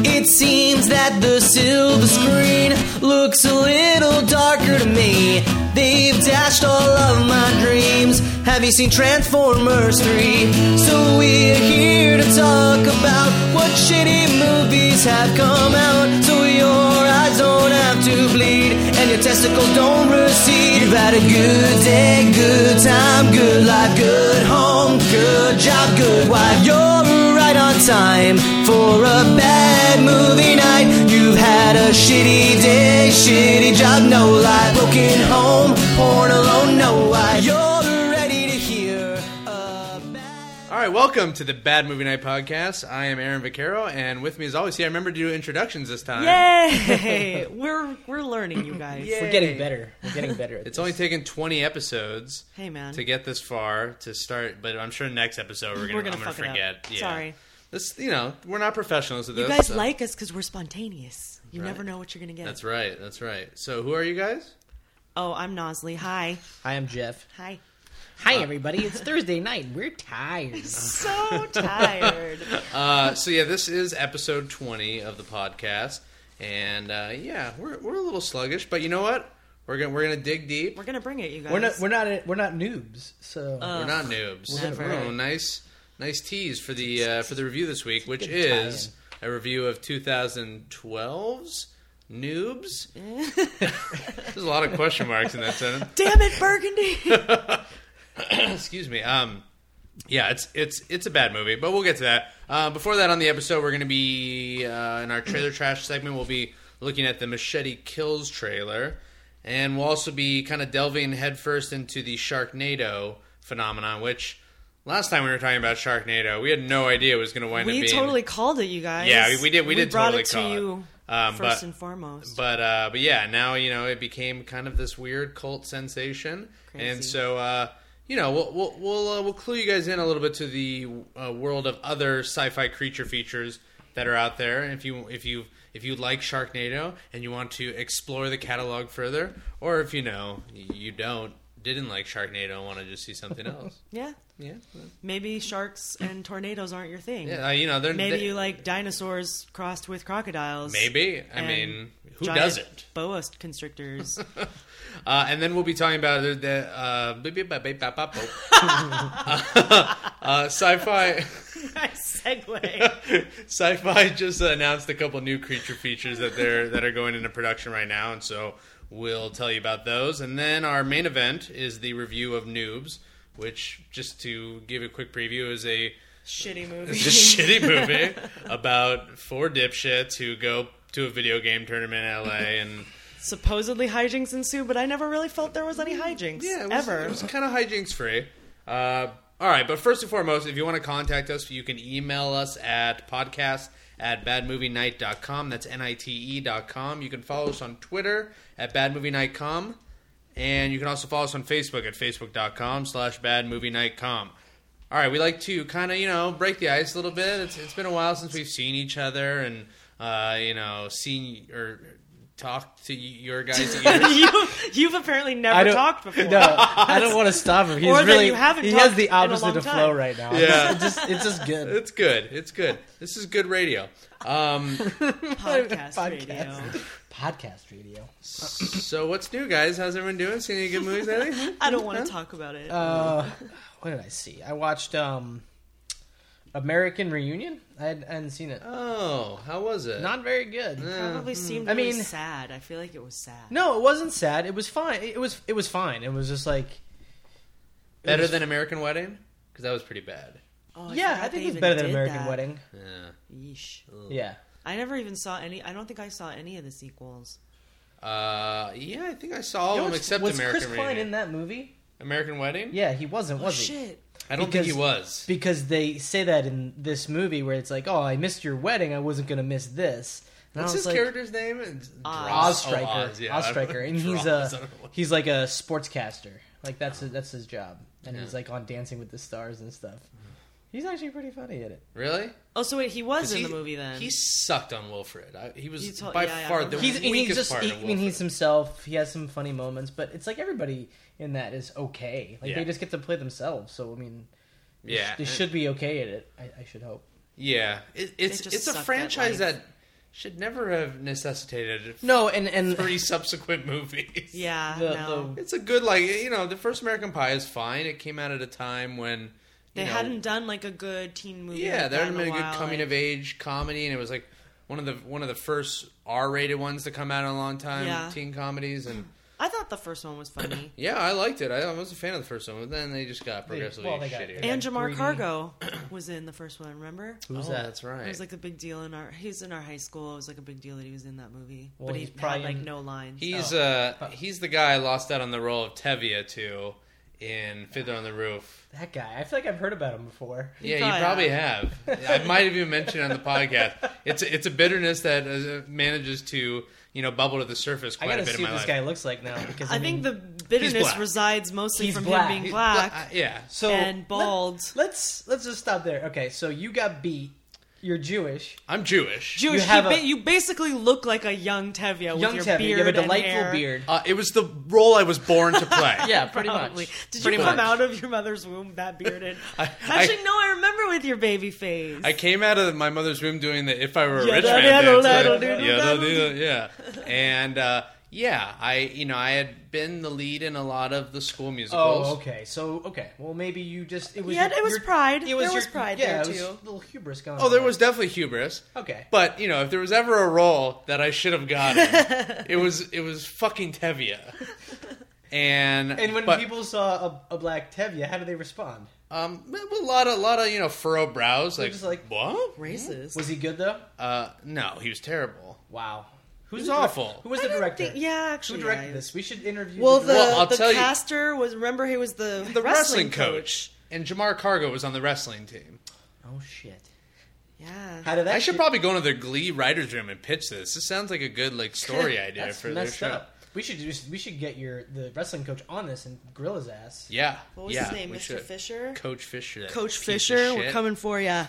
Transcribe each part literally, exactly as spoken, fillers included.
It seems that the silver screen looks a little darker to me. They've dashed all of my dreams. Have you seen Transformers three? So we're here to talk about what shitty movies have come out, so your eyes don't have to bleed and your testicles don't recede. You've had a good day, good time, good life, good home, good job, good wife. You're right on time for a bad movie night. You've had a shitty day, shitty job, no life, broken home, porn alone, no why. You're ready to hear a bad... All right, welcome to the Bad Movie Night Podcast. I am Aaron Vaccaro, and with me as always, yeah, I remember to do introductions this time. Yay! we're we're learning, you guys. Yay. We're getting better. We're getting better at It's this. only taken twenty episodes Hey, man. to get this far to start, but I'm sure next episode we're gonna, We're gonna I'm gonna fuck it up. forget. Yeah. Sorry. This, you know, we're not professionals at this. You guys so- like us because we're spontaneous. You Right. never know what you're going to get. That's right. That's right. So, who are you guys? Oh, I'm Nosley. Hi. Hi, I'm Jeff. Hi. Hi, everybody. It's Thursday night. We're tired. So tired. Uh, so yeah, this is episode twenty of the podcast, and uh, yeah, we're we're a little sluggish, but you know what? We're gonna we're gonna dig deep. We're going to bring it, you guys. We're not. We're not. We're not noobs. So Uh, We're not noobs. Never. Oh, nice, nice tease for the uh, for the review this week, which Good is tie-in. a review of twenty twelve's Noobs. There's a lot of question marks in that sentence. Damn it, Burgundy! Excuse me. Um, yeah, it's it's it's a bad movie, but we'll get to that. Uh, before that, on the episode, we're going to be uh, in our trailer trash segment. We'll be looking at the Machete Kills trailer, and we'll also be kind of delving headfirst into the Sharknado phenomenon, which last time we were talking about Sharknado, we had no idea it was going to wind up We being. totally called it, you guys. Yeah, we- we did- we did brought totally it to call it. you Um, first but- and foremost. But uh, but yeah, now you know it became kind of this weird cult sensation, Crazy. and so uh, you know we'll we'll we'll, uh, we'll clue you guys in a little bit to the uh, world of other sci-fi creature features that are out there. And if you if you if you like Sharknado and you want to explore the catalog further, or if you know you don't didn't like Sharknado and want to just see something else, yeah. yeah, Maybe sharks and tornadoes aren't your thing. yeah, uh, you know they're Maybe they, you like dinosaurs crossed with crocodiles. maybe. I and mean, who giant doesn't? Boa constrictors. Uh, and then we'll be talking about the, the uh, uh, sci-fi. Nice segue. Sci-fi just announced a couple new creature features that they're that are going into production right now, and so we'll tell you about those. And then our main event is the review of Noobs, which, just to give a quick preview, is a Shitty movie. it's a shitty movie about four dipshits who go to a video game tournament in L A and. Supposedly hijinks ensue, but I never really felt there was any hijinks. Yeah, it was, ever. It was kind of hijinks free. Uh, all right, but first and foremost, if you want to contact us, you can email us at podcast at badmovienight dot com. That's N I T E dot com. You can follow us on Twitter at badmovienightcom. And you can also follow us on Facebook at facebook.com slash badmovienightcom. All right, we like to kind of, you know, break the ice a little bit. It's It's been a while since we've seen each other and, uh, you know, seen or talked to your guys' ears. you, you've apparently I never don't- talked before. No, I don't want to stop him. He's Or that really. you haven't he talked has the in a opposite long of time. flow right now. Yeah. It's just. It's just good. It's good. It's good. This is good radio. Um, Podcast, Podcast. radio. Podcast radio. so what's new, guys? How's everyone doing? Seen any good movies lately? I don't want to talk about it. Uh, what did I see? I watched um, American Reunion. I, had, I hadn't seen it. Oh, how was it? Not very good. Probably seemed I really mean- sad. I feel like it was sad. No, it wasn't sad. It was fine. It was. It was fine. It was just like it Better was- than American Wedding? Because that was pretty bad. Oh, Yeah, forgot I they think it's even better than did American that. Wedding. Yeah. Yeesh. Yeah. I never even saw any. I don't think I saw any of the sequels. Uh, yeah, I think I saw all You know of them what's- except was American Chris Klein Reunion. in that movie? American Wedding? Yeah, he wasn't, Oh was he? shit! I don't think he Because- was. Because they say that in this movie where it's like, oh, I missed your wedding, I wasn't going to miss this. And What's I was his like, character's name? It's Oz. Dross. Ozstriker. Oh, Oz, yeah. Ozstriker. And he's Dross. a I don't know. he's like a sportscaster. Like that's that's his job. And Yeah. he's like on Dancing with the Stars and stuff. He's actually pretty funny at it. Really? Oh, so wait, he was 'Cause in he- the movie then. He sucked on Wilfred. I, he was You told- by yeah, yeah, far I the remember. He's, and weakest he's just part he, of I Wilfred. mean he's himself. He has some funny moments, but it's like everybody in that is okay. Like Yeah. they just get to play themselves. So I mean, they yeah. sh- they should be okay at it. I, I should hope. Yeah, it, it's just it's a sucked at franchise life. that should never have necessitated No, and and three subsequent movies. Yeah, The- no. It's a good, like, you know, the first American Pie is fine. It came out at a time when you They know, hadn't done like a good teen movie. Yeah, like there that hadn't in been a good while, coming like- of age comedy, and it was like one of the one of the first R-rated ones to come out in a long time. Yeah. Teen comedies, and I thought the first one was funny. yeah, I liked it. I, I was a fan of the first one, but then they just got progressively well, they got- shittier. they And Jamar three D. Cargo was in the first one. Remember? who's oh, that? That's right. It was like a big deal in our. He's in our high school. It was like a big deal that he was in that movie. Well, but he he's probably had like in- no lines. He's Oh. uh he's the guy I lost out on the role of Tevye to in Fiddler on the Roof. That guy. I feel like I've heard about him before. Yeah, probably you probably have. I might have even mentioned it on the podcast. It's it's a bitterness that uh, manages to you know bubble to the surface I quite a gotta bit see in my what this life. guy looks like now because I, I mean, think the bitterness black. resides mostly He's from black. him being He's black Uh, yeah. so and bald. Let, us let's just stop there. Okay, so you got beat. You're Jewish. I'm Jewish. Jewish. You have you, ba- a- you basically look like a young Tevye with Young your Tevye. beard You have a and delightful hair. beard. Uh, it was the role I was born to play. Yeah, pretty Probably. much. Did Pretty you come much. out of your mother's womb that bearded? I- Actually, I- no. I remember with your baby face. I came out of my mother's room doing the "If I Were a Yeah, Rich da- Man" da- dance. da- da- like, da- yeah, da- da- da- yeah, and uh, yeah, I you know I had been the lead in a lot of the school musicals. Oh, okay. So, okay. Well, maybe you just it was. Yeah, your- it was your- pride. It was There was your- pride yeah, there, it was too. a little hubris going. Oh, on there was definitely hubris. Okay. But you know, if there was ever a role that I should have gotten, it was it was fucking Tevye. And And when but, people saw a, a black Tevye, how did they respond? um, a lot of lot of you know furrowed brows, They're like, just like- what? Racist. Was he good though? Uh, no, he was terrible. Wow. Who's the direc- awful? Who was the I don't director? think- yeah, actually, Who directed yeah, he this? We should interview. Well, the, the director. Well, I'll the tell you- caster was. Remember, he was the The wrestling, wrestling coach. And Jamar Cargo was on the wrestling team. Oh shit! Yeah. How did that? I should shit- probably go into their Glee writers' room and pitch this. This sounds like a good like story idea That's for their messed show. up. We should just we should get your the wrestling coach on this and grill his ass. Yeah. What was yeah, his name? we Mister should. Fisher. Coach Fisher. that Coach piece of Fisher, we're shit. coming for ya.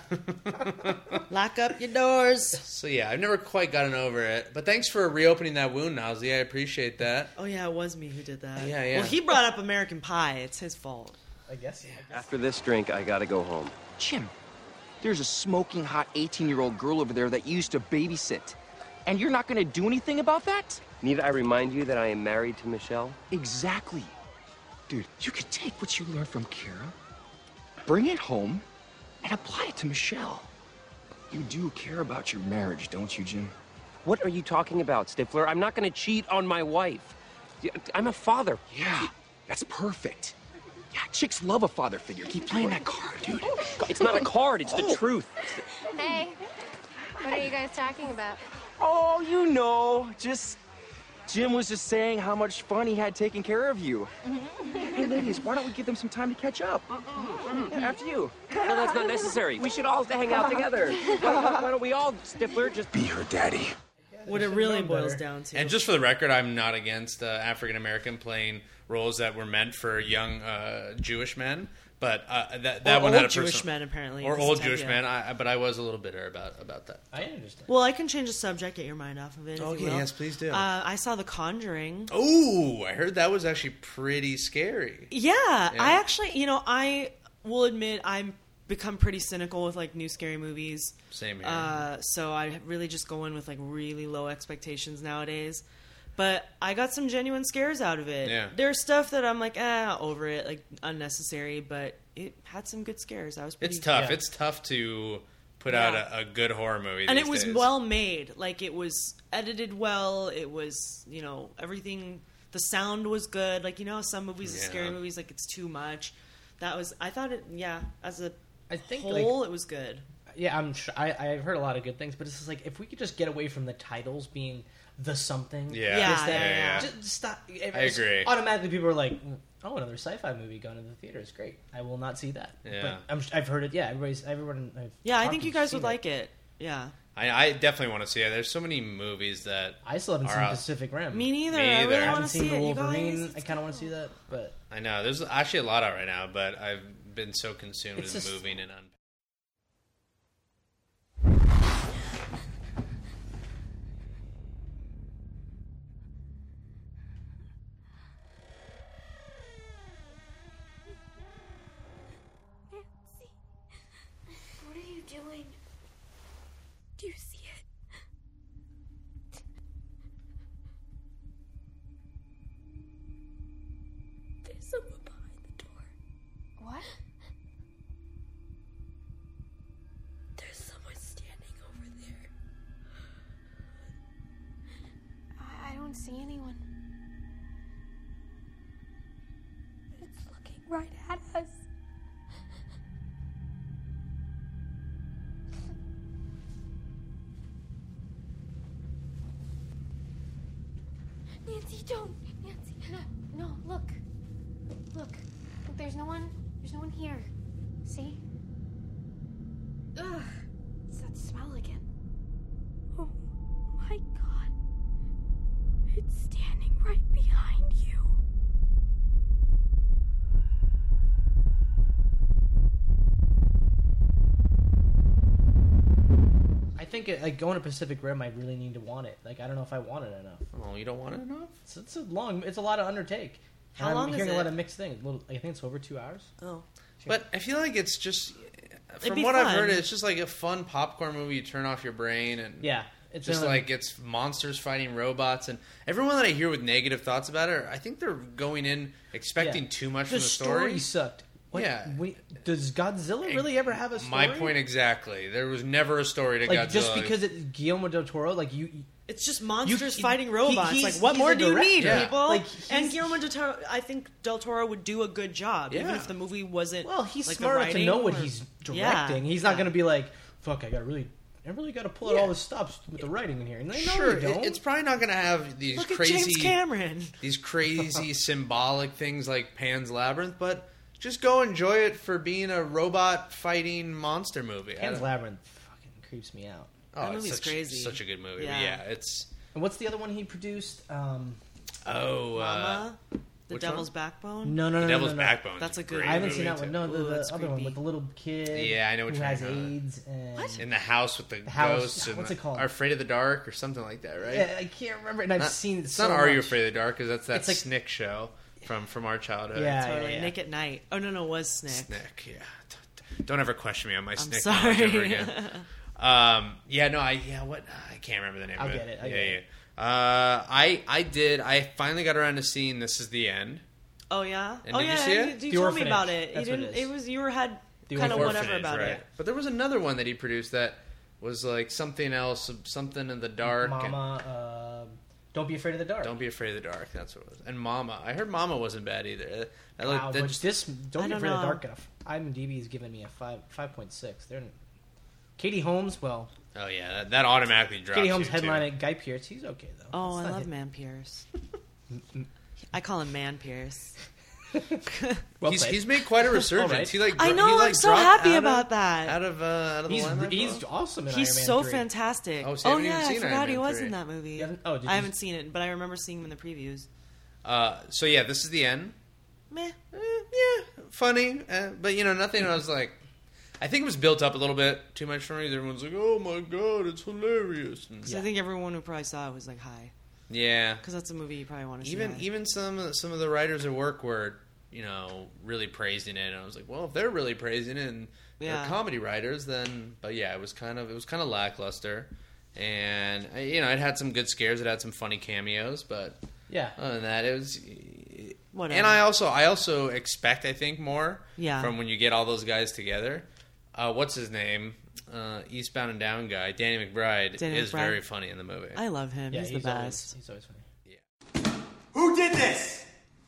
Lock up your doors. So yeah, I've never quite gotten over it. But thanks for reopening that wound, Ozzy. I appreciate that. Oh yeah, it was me who did that. Yeah, yeah. Well, he brought up American Pie. It's his fault. I guess. After this drink, I gotta go home. Jim, there's a smoking hot eighteen-year-old girl over there that you used to babysit. And you're not gonna do anything about that? Need I remind you that I am married to Michelle? Exactly. Dude, you could take what you learned from Kira, bring it home, and apply it to Michelle. You do care about your marriage, don't you, Jim? What are you talking about, Stifler? I'm not gonna cheat on my wife. I'm a father. Yeah, that's perfect. Yeah, chicks love a father figure. Keep playing that card, dude. It's not a card, it's the truth. Hey, what are you guys talking about? Oh, you know, just... Jim was just saying how much fun he had taking care of you. Hey, ladies, why don't we give them some time to catch up? Yeah, after you. No, that's not necessary. We should all hang out together. Why, why don't we all, Stifler, just... Be her daddy. What it really boils down to. And just for the record, I'm not against uh, African American playing roles that were meant for young uh, Jewish men. But uh, that that Or one old had a Jewish personal- men, apparently. or because old of Jewish Tevye. men. I, I- but I was a little bitter about about that. I understand. Well, I can change the subject, get your mind off of it. If Okay, you will. yes, please do. Uh, I saw The Conjuring. Oh, I heard that was actually pretty scary. Yeah, I actually, you know, I will admit I'm become pretty cynical with like new scary movies. Same here. Uh, so I really just go in with like really low expectations nowadays. But I got some genuine scares out of it. Yeah. There's stuff that I'm like, eh, over it, like unnecessary, but it had some good scares. I was pretty It's tough. Yeah. It's tough to put Yeah. out a, a good horror movie. and these it was days. well made. Like it was edited well. It was, you know, everything. The sound was good. Like you know, how some movies, Yeah. scary movies, like it's too much. That was. I thought it. Yeah, as a I think whole, like it was good. yeah, I'm sure, I I've heard a lot of good things, but it's just like if we could just get away from the titles being the something. Yeah. Yeah, this, that, yeah, yeah. Just, just stop. I agree. Automatically, people are like, "Oh, another sci-fi movie going to the theater is great. I will not see that." Yeah. But I'm, I've heard it. Yeah, everybody's everyone. I've Yeah, I talked think to you guys seen would like it. Yeah. I, I definitely want to see it. There's so many movies that I still haven't Are seen out. Pacific Rim. Me neither. Me I either. really I I want haven't to seen see the it. You Wolverine. guys, I kind of want to see that, but I know there's actually a lot out right now, but I've been so consumed It's with just- moving and un- Nancy, what are you doing? Do you see it? see anyone. It's looking right at us. Nancy, don't. Nancy, no, no, look. Look. Look, there's no one. There's no one here. See? Ugh. It's that smell again. Oh my God. It's standing right behind you. I think it, like going to Pacific Rim, I really need to want it. Like I don't know if I want it enough. Oh, you don't want it enough? It's, it's a long. It's a lot of undertake. How And long I'm is hearing it? a lot of mixed things. Little, I think it's over two hours. Oh. But I feel like it's just, from be what I've fun. heard, it's just like a fun popcorn movie. You turn off your brain and Yeah, it's just been, like it's monsters fighting robots. And everyone that I hear with negative thoughts about it, I think they're going in expecting Yeah. too much the from the story story. sucked. What, Yeah. we, does Godzilla really ever have a story? My point exactly. There was never a story to Like Godzilla. just because it's Guillermo del Toro, like you. It's just monsters he- fighting robots. he's- like, what he's more a do you director. need, Yeah. people? Like, and he's- Guillermo del Toro, I think Del Toro would do a good job, even Yeah. if the movie wasn't. Well, he's like, the smart enough to writing know what or- he's directing. Yeah, He's not yeah. going to be like, "Fuck, I got really, I really got to pull out Yeah. all the stops with the writing in here." And they know Sure, you don't. it- it's probably not going to have these Look at crazy, James Cameron. these crazy symbolic things like Pan's Labyrinth, but just go enjoy it for being a robot fighting monster movie. I Pan's don't- Labyrinth fucking creeps me out. Oh, That it's movie's such, crazy. Such a good movie. Yeah. But yeah, it's And what's the other one he produced? Um, oh, uh, Mama, The which Devil's one? Backbone. no, no, no, The no, Devil's no, no. Backbone. That's a good I haven't movie seen that one. No, the, Ooh, the that's other one creepy. with the little kid. Yeah, I know what who you're has talking about. AIDS and What? in the house with the, The house- ghosts. And what's the, it called? Are Afraid of the Dark or something like that, right? Yeah, I can't remember. And I've Not- seen it It's so not Are You much. Afraid of the Dark? Because that's that It's like- Snick show from from our childhood. Yeah, Totally. yeah, yeah. Nick at Night. Oh no, no, it was Snick. Snick. Yeah. Don't- Don't ever question me on my I'm Snick sorry. knowledge ever again. Um, yeah, no, I yeah, what I can't remember the name I'll of it. get it, I'll yeah, get yeah. it. Uh, I I did. I finally got around to seeing This Is the End. Oh yeah. And oh did you yeah. see it? You, you The told Orphanage. me about it. That's you what didn't. it is. was you were had The kind of whatever Orphanage, about right? it. But there was another one that he produced that was like something else, something in the dark. and- Mama, uh, Don't Be Afraid of the Dark. Don't Be Afraid of the Dark. That's what it was. And Mama. I heard Mama wasn't bad either. I like Wow, that but just- this Don't I Be don't Afraid of the know. Dark. Got a, IMDb is giving me a five five point six. They're Katie Holmes. Well, oh yeah, that, that automatically drops. Katie Holmes you, headline too. it. Guy Pearce. He's okay though. Oh, It's I not love hit- Man Pierce. I call him Man Pierce. Well he's played. he's made quite a resurgence. All right. He like I dro- know, He, I'm like, so dropped happy out about of, that. Out of uh, out of the He's limelight. he's awesome in He's Iron Man so three. fantastic. Oh, see, I Oh haven't even yeah, I seen forgot Iron he Man was three. in that movie. You haven't- oh, did I you- haven't seen it, but I remember seeing him in the previews. Uh, so yeah, This Is the End. Meh. Eh, yeah, funny, uh, but you know, nothing. I was like, I think it was built up a little bit too much for me. Everyone's like, "Oh my god, it's hilarious!" And, 'Cause I think everyone who probably saw it was like, "Hi," yeah, because that's a movie you probably want to see. even hi. even some of- some of the writers at work were, you know, really praising it, and I was like, well, if they're really praising it, and they're Yeah. comedy writers, then. But yeah, it was kind of it was kind of lackluster, and uh, you know, it had some good scares, it had some funny cameos, but Yeah. other than that, it was. Whatever. And I also I also expect I think more Yeah. from when you get all those guys together. Uh, what's his name? Uh, Eastbound and Down guy, Danny McBride, Danny is McBride. very funny in the movie. I love him. Yeah, he's, he's the always, best. he's always funny. Who did this?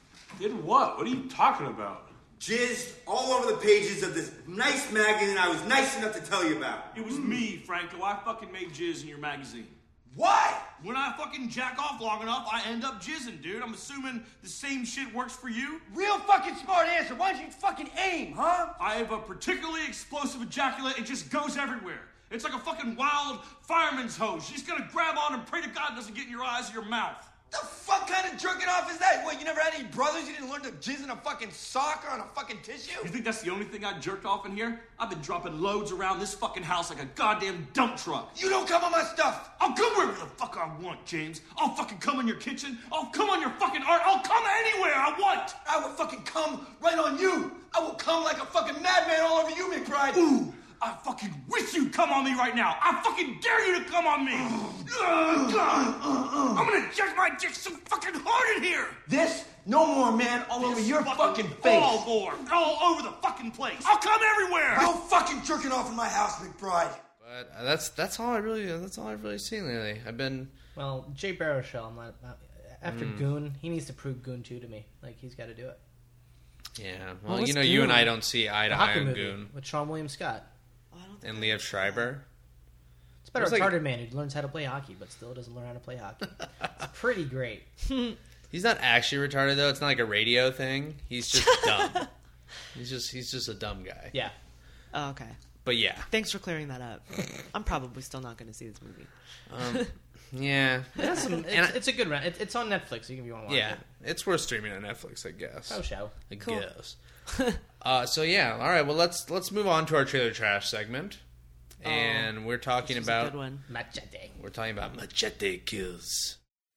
Did what? What are you talking about? Jizzed all over the pages of this nice magazine I was nice enough to tell you about. It was me, Franco. I fucking made jizz in your magazine. Why? When I fucking jack off long enough, I end up jizzing, dude. I'm assuming the same shit works for you. Real fucking smart answer. Why don't you fucking aim, huh? I have a particularly explosive ejaculate. It just goes everywhere. It's like a fucking wild fireman's hose. You just gotta grab on and pray to God it doesn't get in your eyes or your mouth. The fuck kind of jerking off is that? What, you never had any brothers? You didn't learn to jizz in a fucking sock or on a fucking tissue? You think that's the only thing I jerked off in here? I've been dropping loads around this fucking house like a goddamn dump truck. You don't come on my stuff. I'll come wherever the fuck I want, James. I'll fucking come in your kitchen. I'll come on your fucking art. I'll come anywhere I want. I will fucking come right on you. I will come like a fucking madman all over you, McBride. Ooh, I fucking wish you'd come on me right now. I fucking dare you to come on me. Ugh, God. I'm gonna jack my dick so fucking hard in here. This? No more, man. All over your fucking face. All more. All over the fucking place. I'll come everywhere. No fucking jerking off in my house, McBride. But uh, that's that's all I really that's all I've really seen lately. I've been Well, Jay Baruchel, I'm not, not after Mm. Goon, he needs to prove Goon two to me. Like he's got to do it. Yeah. What Well, was you know, you and Goon? I don't see eye to The eye hockey on movie Goon with Sean William Scott. and Liev Schreiber. It's about a It's like- retarded man who learns how to play hockey, but still doesn't learn how to play hockey. It's pretty great. He's not actually retarded though. It's not like a radio thing. He's just dumb. He's just he's just a dumb guy. Yeah. Oh, okay. But yeah. Thanks for clearing that up. I'm probably still not going to see this movie. Um, yeah. It has some, it's, And I- it's a good run. It, it's on Netflix. So you can if you want to watch Yeah. it. It's worth streaming on Netflix, I guess. Oh, show. I Cool. guess. uh, so yeah. All right. Well, let's let's move on to our trailer trash segment, and we're talking This was a about good one. Machete. we're talking about machete kills.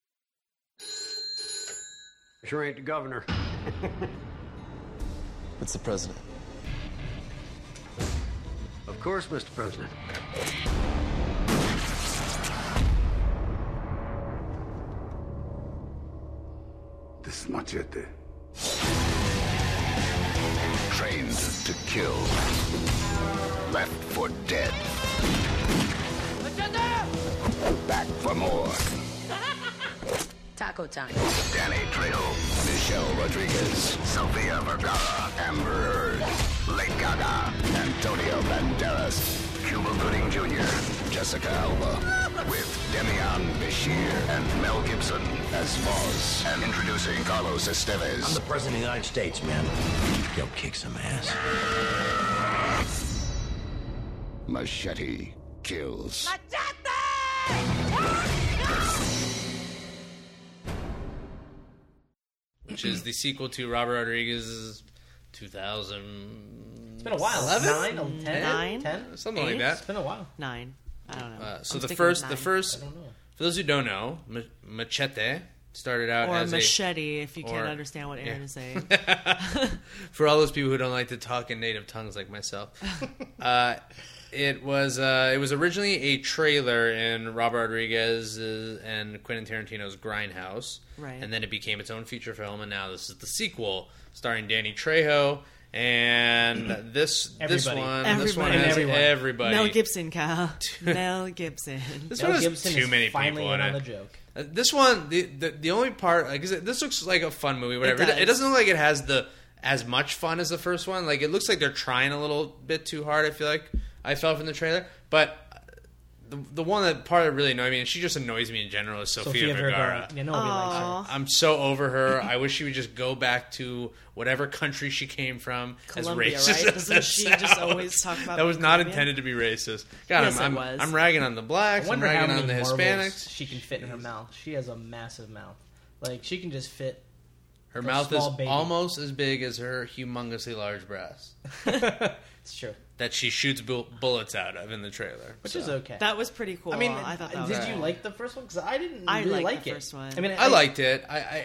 Sure ain't the governor. It's the president. Of course, Mister President. This machete. Trained to kill. Left for dead. Back for more. Taco time. Danny Trejo, Michelle Rodriguez, Sofia Vergara, Amber Heard, Lady Gaga, Antonio Banderas, Cuba Gooding Junior, Jessica Alba, with Demian Bashir and Mel Gibson as Foz, and introducing Carlos Estevez. I'm the president of the United States, man. Yo, kick some ass. Machete kills. Which is the sequel to Robert Rodriguez's two thousand. It's been a while. eleven? Nine? Ten? Nine? Ten? Something like Eight? that. It's been a while. Nine. I don't know. Uh, so I'm the sticking first, with the nine. first, I don't know. for those who don't know, Ma- Machete started out Or as machete, if you can't or- understand what Aaron yeah. is saying. a. For all those people who don't like to talk in native tongues like myself, uh, it was uh, it was originally a trailer in Robert Rodriguez's and Quentin Tarantino's Grindhouse, Right. and then it became its own feature film, and now this is the sequel starring Danny Trejo. And this this Everybody. one this one Everybody. has Everyone. everybody. Mel Gibson, Kyle. Mel Gibson. This Mel one has Gibson too is many finally people in in it. on the joke. Uh, this one, the, the the only part, like, 'cause it- this looks like a fun movie. Whatever. It, does. it doesn't look like it has the as much fun as the first one. Like, it looks like they're trying a little bit too hard. I feel like I felt from the trailer, but the the one that part that really annoyed me, and she just annoys me in general, is Sofia, Sofia Vergara. Vergara. Yeah, nobody likes her. I'm so over her. I wish she would just go back to whatever country she came from. Colombia, as racist right? as Doesn't that she just sounds. always talk about that was being not Colombian? intended to be racist. God, Yes, I'm, it I'm, was. I'm ragging on the I blacks. I'm wonder how ragging many on the marbles Hispanics. she can fit in her mouth. She has a massive mouth. Like, she can just fit Her a mouth is small baby. almost as big as her humongously large breasts It's true. that she shoots bu- bullets out of in the trailer. Which So. is okay. That was pretty cool. I mean, I thought that did was you cool. like the first one? Because I didn't I really liked like the it. first one. I mean, I liked it. I, I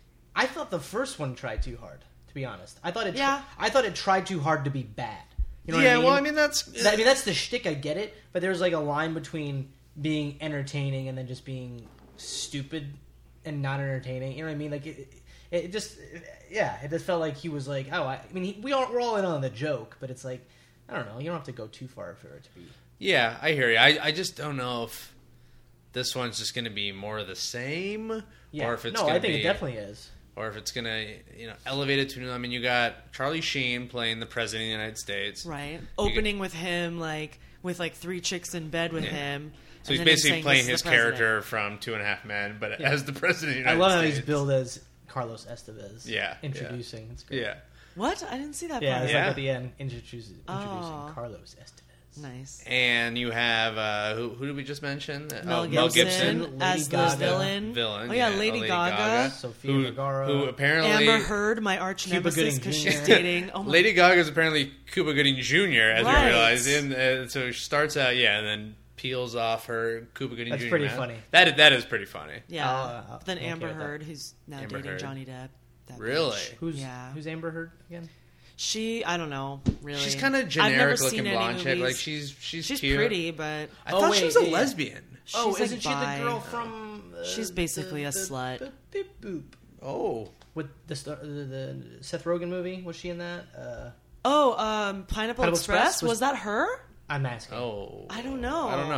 I thought the first one tried too hard. To be honest, I thought it. Yeah. I thought it tried too hard to be bad. You know yeah. what I mean? Well, I mean that's That- I mean, that's the shtick. I get it, but there's like a line between being entertaining and then just being stupid and not entertaining. You know what I mean? Like it, it just, yeah, it just felt like he was like, oh, I, I mean, he, we all we're all in on the joke, but it's like, I don't know, you don't have to go too far for it to be. yeah. I hear you. I, I just don't know if this one's just going to be more of the same, Yeah, or if it's no, gonna I think be, it definitely is. or if it's going to you know elevate it to. I mean, you got Charlie Sheen playing the president of the United States, Right. You Opening with him, like, with, like, three chicks in bed with Yeah. him. So and he's then him basically saying, playing "This his is the president." character from Two and a Half Men, but Yeah. as the president of the I United love how States. he's billed as Carlos Estevez. Yeah, introducing. yeah. It's great. Yeah. What? I didn't see that Yeah, part. it's Yeah. like at the end, introducing, introducing Oh. Carlos Estevez. Nice. And you have uh, who? Who did we just mention? Mel oh, Gibson, Mel Gibson Lady as the Gaga. villain. villain. Oh, yeah, Lady Gaga. Sophia who, Vergara. who apparently Amber Heard, my arch Cuba nemesis, Gooding because Junior she's dating. Oh my Lady Gaga is apparently Cuba Gooding Junior, as Right. we realized. In, uh, so she starts out, yeah, and then peels off her Cuba Gooding That's Junior pretty mask. funny. That is, that is pretty funny. Yeah. Uh, But then I'm okay Amber with that. Heard, who's now Amber dating Heard. Johnny Depp. That Really? bitch. Who's Yeah. who's Amber Heard again? She, I don't know, really. She's kind of I've never generic seen looking any blonde chick. movies. Like she's she's She's cute. pretty, but I Oh, thought she wait, was a yeah, yeah. lesbian. Oh, She's, isn't like, she the bi. girl from? Uh, She's basically the, a the, slut. The, the, boop. Oh, With the, star- the the Seth Rogen movie, was she in that? Uh, Oh, um, Pineapple, Pineapple Express? Express was, was- that her? I'm asking. oh, I don't know. I don't know. I'm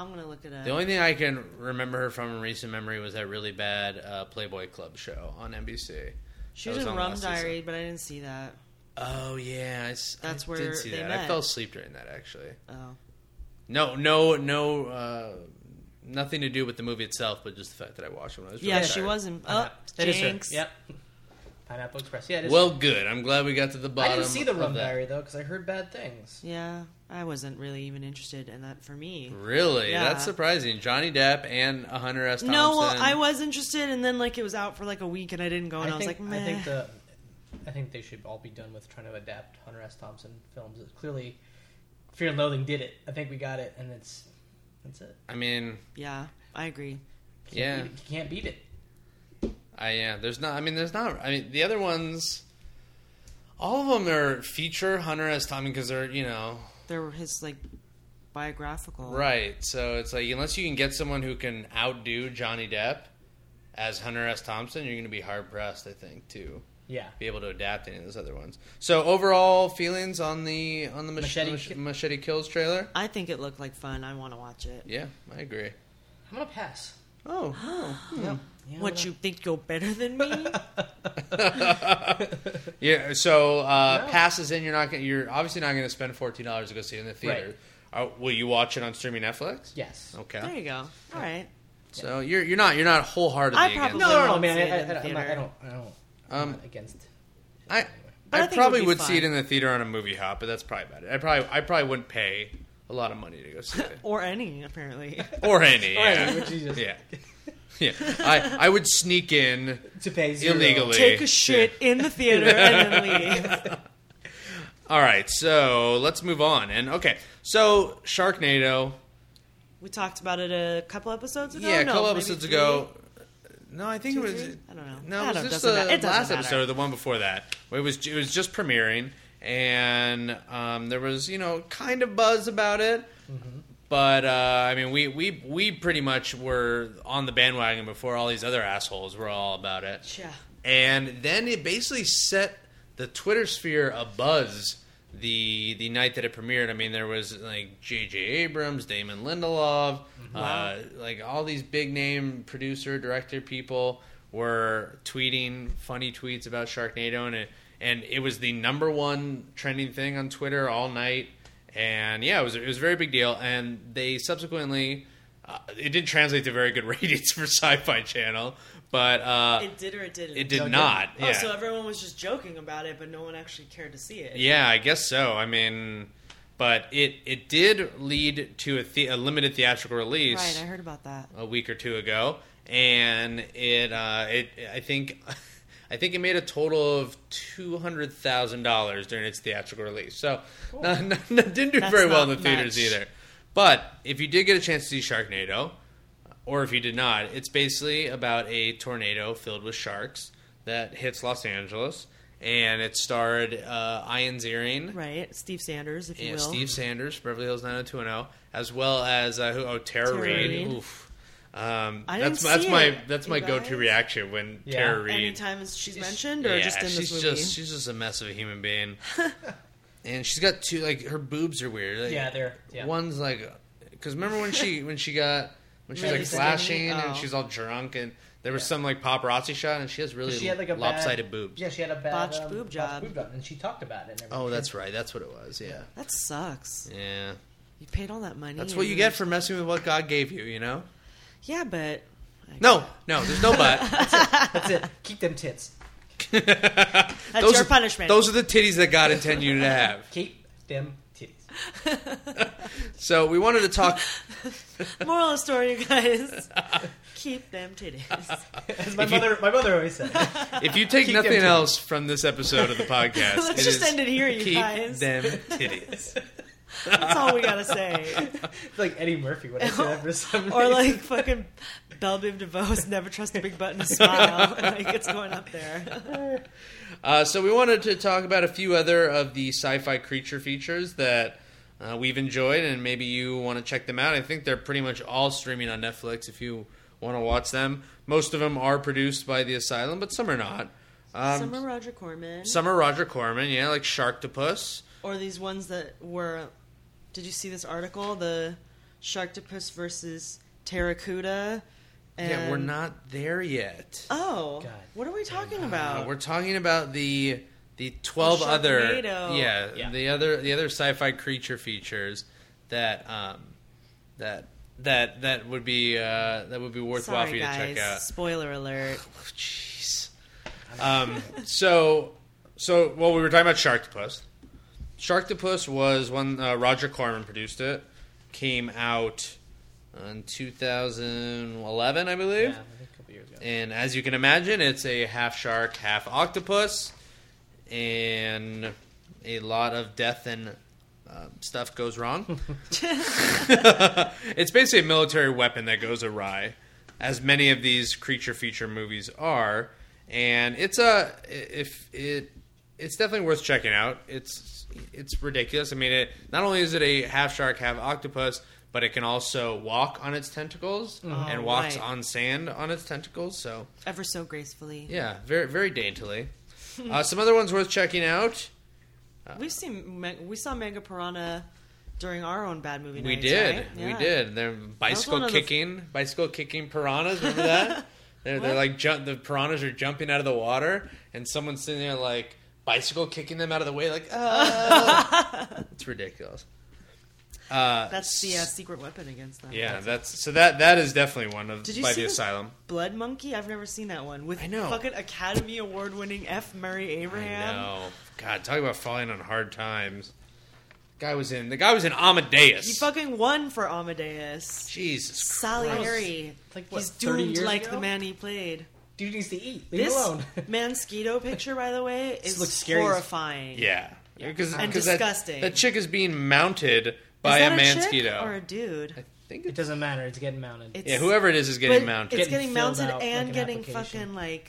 I'm gonna look it up. The only thing I can remember her from in recent memory was that really bad uh, Playboy Club show on N B C. She That was in on Rum last Diary, season. but I didn't see that. Oh yeah, I, s- That's I where did see they that. met. I fell asleep during that actually. Oh. No, no, no. Uh, nothing to do with the movie itself, but just the fact that I watched it when I was. Yeah, really she tired. wasn't. Oh, Pineapple- That is her. Jinx. Yep. Pineapple Express. Yeah. It is Well, her. good. I'm glad we got to the bottom. I didn't see the of Rum that. Diary though because I heard bad things. Yeah, I wasn't really even interested in that for me. Really? Yeah. That's surprising. Johnny Depp and a Hunter S. Thompson. No, well, I was interested, and then like it was out for like a week, and I didn't go, and I, I was think, like, meh. I think the, I think they should all be done with trying to adapt Hunter S. Thompson films. It's clearly, Fear and Loathing did it. I think we got it, and it's, that's it. I mean, yeah, I agree. Can't yeah, beat it. You can't beat it. I yeah. There's not. I mean, there's not. I mean, the other ones, all of them are feature Hunter S. Thompson because they're you know They're his like biographical, right. So it's like unless you can get someone who can outdo Johnny Depp as Hunter S. Thompson, you're going to be hard pressed. I think to Yeah. be able to adapt any of those other ones. So overall feelings on the on the mach- Machete mach- Ki- Machete Kills trailer. I think it looked like fun. I want to watch it. Yeah, I agree. I'm gonna pass. Oh, oh hmm. Yep. Yeah, What, I'm you think you're better than me? Yeah, so uh, No. passes in. You're not. Gonna, you're obviously not going to spend fourteen dollars to go see it in the theater. Uh, will you watch it on streaming Netflix? Yes. Okay. There you go. All right. So you're you're not you're not wholeheartedly I against. probably it. No, no, no, won't man. see I, it I, in the I, I'm not, I theater. don't. I don't. I'm Um, not against. I But I I think it probably would be would see it fun. in the theater on a movie hop, but that's probably about it. I probably I probably wouldn't pay a lot of money to go see it. Or any, apparently. Or any, Or yeah. any, which is just- yeah. Yeah. I, I would sneak in To pay zero. illegally. Take a shit in the theater and then leave. All right, so let's move on. And okay, so Sharknado. We talked about it a couple episodes ago. Yeah, a No, couple maybe episodes three? ago. No, I think Two, it was. three? I don't know. No, I it was don't- just doesn't the matter. It doesn't last matter. episode, or the one before that. It was it was just premiering, and um, there was you know kind of buzz about it. Mm-hmm. But uh, I mean, we, we we pretty much were on the bandwagon before all these other assholes were all about it. Yeah. And then it basically set the Twitter sphere abuzz the the night that it premiered. I mean, there was like J J Abrams, Damon Lindelof, uh, like all these big name producer, director people were tweeting funny tweets about Sharknado, and it and it was the number one trending thing on Twitter all night. And yeah, it was it was a very big deal. And they subsequently, uh, it did translate to very good ratings for Sci-Fi Channel, but uh, It did or it didn't? it did No, it not. Oh, Yeah. so everyone was just joking about it, but no one actually cared to see it. Yeah, I guess so. I mean, but it it did lead to a, the- a limited theatrical release Right, I heard about that. a week or two ago, and it uh, it I think I think it made a total of two hundred thousand dollars during its theatrical release. So no, no, no, didn't do That's very well in the not theaters much. either. But if you did get a chance to see Sharknado, or if you did not, it's basically about a tornado filled with sharks that hits Los Angeles, and it starred uh, Ian Ziering. Right, Steve Sanders, if you Yeah, will. Steve Sanders, Beverly Hills nine oh two one oh, as well as uh, who, oh Tara, Tara Reid. Reid. Oof. Um, I that's didn't that's see my it, that's you my guys. go-to reaction when Yeah. Tara Reid. Anytime she's mentioned, or yeah, just in this she's movie? just she's just a mess of a human being, and she's got two like her boobs are weird. Like, Yeah, they're- yeah. One's like because remember when she when she got when she was Really like skinny? flashing Oh. and she's all drunk and there was some like paparazzi shot and she has really She had like a lopsided bad, boobs. Yeah, she had a bad Botched um, boob botched job. boob job, and she talked about it. And everything. Oh, that's right. That's what it was. Yeah. That sucks. Yeah. You paid all that money. That's what you and- get for messing with what God gave you, you know? Yeah, but No, no, there's no but. That's it. Keep them tits. that's those your are, punishment. Those are the titties that God intended you to have. Keep them titties. So we wanted to talk. Moral of the story, you guys. Keep them titties. As my If you- mother, my mother always said. If you take Keep them nothing titties. else from this episode of the podcast, Let's it just is end it here, you keep guys. them titties. That's all we gotta say. It's like Eddie Murphy when I say that for some Or reason. like fucking Belle Biv DeVoe's "Never Trust a Big Button to Smile." Like it's going up there. Uh, so we wanted to talk about a few other of the sci-fi creature features that uh, we've enjoyed, and maybe you want to check them out. I think they're pretty much all streaming on Netflix if you want to watch them. Most of them are produced by the Asylum, but some are not. Um, Some are Roger Corman. Some are Roger Corman, yeah, like Sharktopus. Or these ones that were. Did you see this article? The Sharktopus versus Terracuda. And... Yeah, we're not there yet. Oh, God. What are we talking about? Uh, we're talking about the the twelve The other Sharknado. yeah, Yeah. the other the other sci-fi creature features that um that that that would be uh, that would be worthwhile Sorry, for you guys. to check out. Spoiler alert. Jeez. Um, so so well, we were talking about Sharktopus. Sharktopus was when uh, Roger Corman produced it. Came out in two thousand eleven, I believe. Yeah, I think a couple years ago. And as you can imagine, it's a half shark, half octopus, and a lot of death and uh, stuff goes wrong. It's basically a military weapon that goes awry, as many of these creature feature movies are. And it's a if it it's definitely worth checking out. It's it's ridiculous. I mean, it not only is it a half shark, half octopus, but it can also walk on its tentacles Oh, and walks right. on sand on its tentacles. So Ever so gracefully. yeah, very very daintily. Uh, some other ones worth checking out. We've seen Me- we saw Mega Piranha during our own bad movie We nights, did, right? we Yeah. did. They're one bicycle of the- kicking, bicycle kicking piranhas. Remember that? They're they're What? like jump. The piranhas are jumping out of the water, and someone's sitting there like bicycle kicking them out of the way. Like, oh, it's ridiculous. Uh, That's the uh, secret weapon against them. yeah, that's so that that is definitely one of Did you by see the this Asylum. Blood Monkey? I've never seen that one with I know. fucking Academy Award winning F. Murray Abraham. I know. God, talk about falling on hard times. Guy was in the guy was in Amadeus. He fucking won for Amadeus. Jesus Salieri. Like, what, He's thirty doomed years like ago? the man he played. Dude needs to eat. Leave This him alone. Mansquito picture, by the way, is looks scary as- horrifying. Yeah, because And that, disgusting. that chick is being mounted by is that a a chick mosquito. or a dude? I think It doesn't matter. It's getting mounted. It's- yeah, whoever it is is getting but mounted. It's Getting getting filled mounted out and like an getting application. fucking like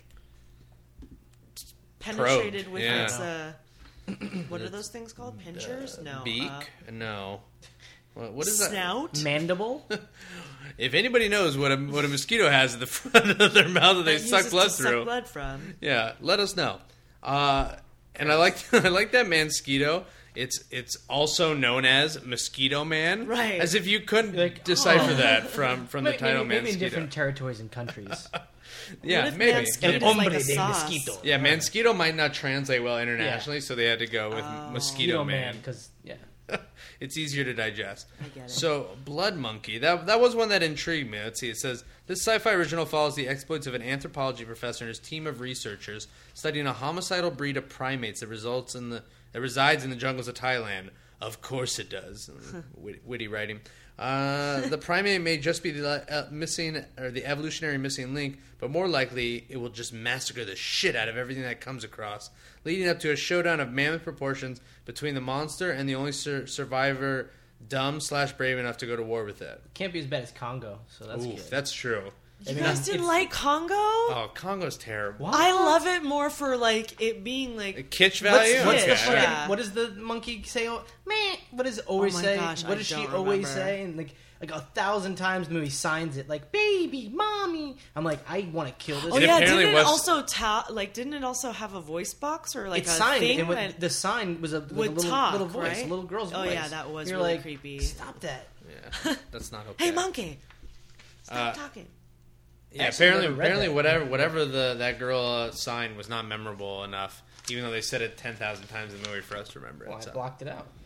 penetrated Probed, with yeah. its uh, what are those things called? Pinchers? No. Beak? uh, no. What, what is that? Snout? Mandible? If anybody knows what a what a mosquito has at the front of their mouth that they that suck uses blood to through, Suck blood from. yeah, let us know. Uh, and I like I like that mosquito. It's it's also known as Mosquito Man, Right. As if you couldn't Like, decipher oh. that from from the Maybe- title maybe, maybe in Mosquito. different territories and countries. Yeah, What if maybe. Mansquito Maybe. is like Hombre a de sauce? mosquito. Yeah, Mosquito might not translate well internationally, so they had to go with Oh. Mosquito Man. because yeah. It's easier to digest. I get it. So, Blood Monkey. That that was one that intrigued me. Let's see. It says this sci-fi original follows the exploits of an anthropology professor and his team of researchers studying a homicidal breed of primates that results in the that resides in the jungles of Thailand. Of course, it does. witty, witty writing. Uh, the primate may just be the uh, missing or the evolutionary missing link, but more likely it will just massacre the shit out of everything that comes across, leading up to a showdown of mammoth proportions between the monster and the only sur- survivor dumb slash brave enough to go to war with it. Can't be as bad as Congo, so that's Ooh, good. that's true. You I mean, guys didn't it's- like Congo? Oh, Congo's terrible. I love it more for like it being like The kitsch What's, value? what's the Okay. fucking, Yeah. what does the monkey say? Oh, meh. What does it always Oh my say? gosh, what I does she don't always remember. say? And like like a thousand times the movie signs it like baby, mommy. I'm like, I want to kill this. Oh It yeah, apparently didn't it was- also ta- like didn't it also have a voice box or like it's a signed, thing and with, that the sign was a, like would a little, talk, little voice, right? a little girl's Oh voice. yeah, that was You're really like, creepy. Stop that. Yeah, that's not okay. Hey monkey, stop Uh, talking. Yeah, Actually, apparently, never read apparently, that. whatever, whatever the that girl uh, signed was not memorable enough, even though they said it ten thousand times in the movie for us to remember it. Well, I so. blocked it out.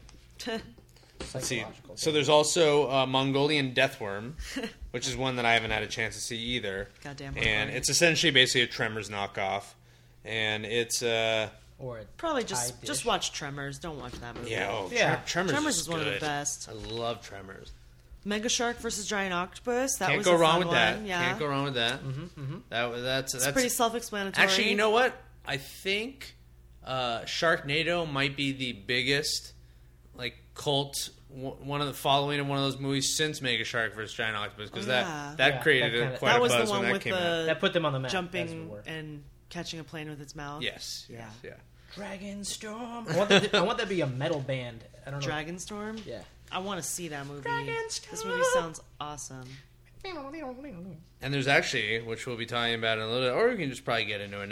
Let's see. Psychological So there's also uh, Mongolian Deathworm, which is one that I haven't had a chance to see either. Goddamn And Mongolian. it's essentially basically a Tremors knockoff, and it's uh Or a Probably Thai just dish. just watch Tremors. Don't watch that movie. yeah, oh, Yeah. Tre- Tremors, Tremors is, is one of the good. best. I love Tremors. Mega Shark versus Giant Octopus. That Can't was go a wrong fun with one. that. Yeah, Can't go wrong with that. Mm-hmm, mm-hmm. That that's it's that's pretty self-explanatory. Actually, you know what? I think uh, Sharknado might be the biggest like cult w- one of the following in one of those movies since Mega Shark versus Giant Octopus because Oh, that yeah. that Yeah, created that a- kinda- quite that a was buzz the one when that with came the out. That put them on the map. as it jumping were. and catching a plane with its mouth. Yes. Yeah. Yes, yeah. Dragon Storm. I want, that to, I want that to be a metal band. I don't know. Dragonstorm. Yeah. I want to see that movie. Dragonstorm. This movie sounds awesome. And there's actually, which we'll be talking about in a little bit, or we can just probably get into it now.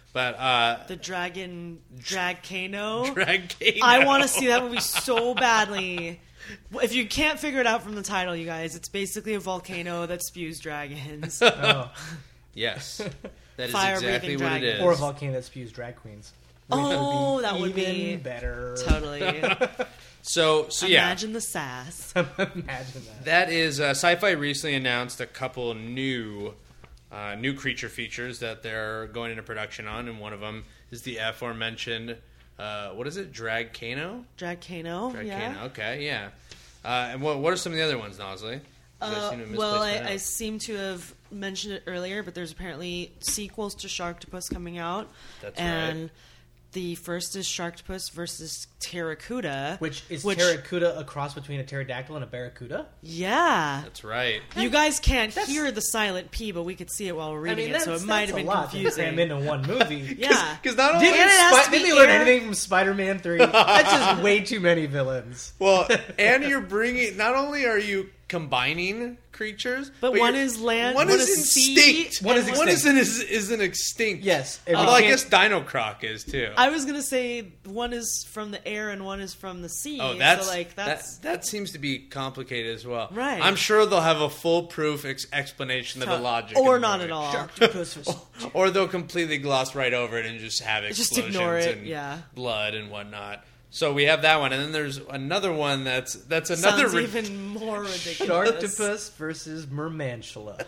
But uh, The Dragon Dragcano. Dragcano. I want to see that movie so badly. If you can't figure it out from the title, you guys, it's basically a volcano that spews dragons. Oh. Yes, that is Fire-breathing exactly what it dragon. is. Or a volcano that spews drag queens. Which Oh, would be that would even be better. Totally. So, so yeah. Imagine the sass. Imagine that. That is, uh, Sci-Fi recently announced a couple new, uh, new creature features that they're going into production on, and one of them is the aforementioned, uh, what is it, Dragcano? Dragcano, Dragcano, yeah. okay, yeah. Uh, and what, what are some of the other ones, Nosley? 'Cause I Uh, seem to have well, misplaced I, my I notes. seem to have mentioned it earlier, but there's apparently sequels to Sharktopus coming out. That's and right. The first is Sharktopus versus Terracuda. Which is which, Terracuda a cross between a pterodactyl and a barracuda? Yeah. That's right. You guys can't hear the silent P, but we could see it while we're I reading mean, it, so that's- it might that's have a been lot to confusing. cram into one movie. Yeah. Because not only... Didn't, And it has Spi- to didn't be they learn air- anything from Spider-Man three? That's just way too many villains. Well, and you're bringing... Not only are you combining creatures, But one you're- is land, one, one is is sea, instinct. One is One is, extinct. an, is, is an extinct. Yes. and we Although I can't- guess Dino Croc is, too. I was gonna say one is from the air and one is from the sea. Oh, that's, so like that's that, that seems to be complicated as well. Right. I'm sure they'll have a foolproof ex- explanation of the logic. or in the not movie. at all. Or they'll completely gloss right over it and just have Just explosions ignore it, and yeah. blood and whatnot. So we have that one, and then there's another one that's that's another Sounds ri- even more ridiculous. Sharktopus versus Mermantula.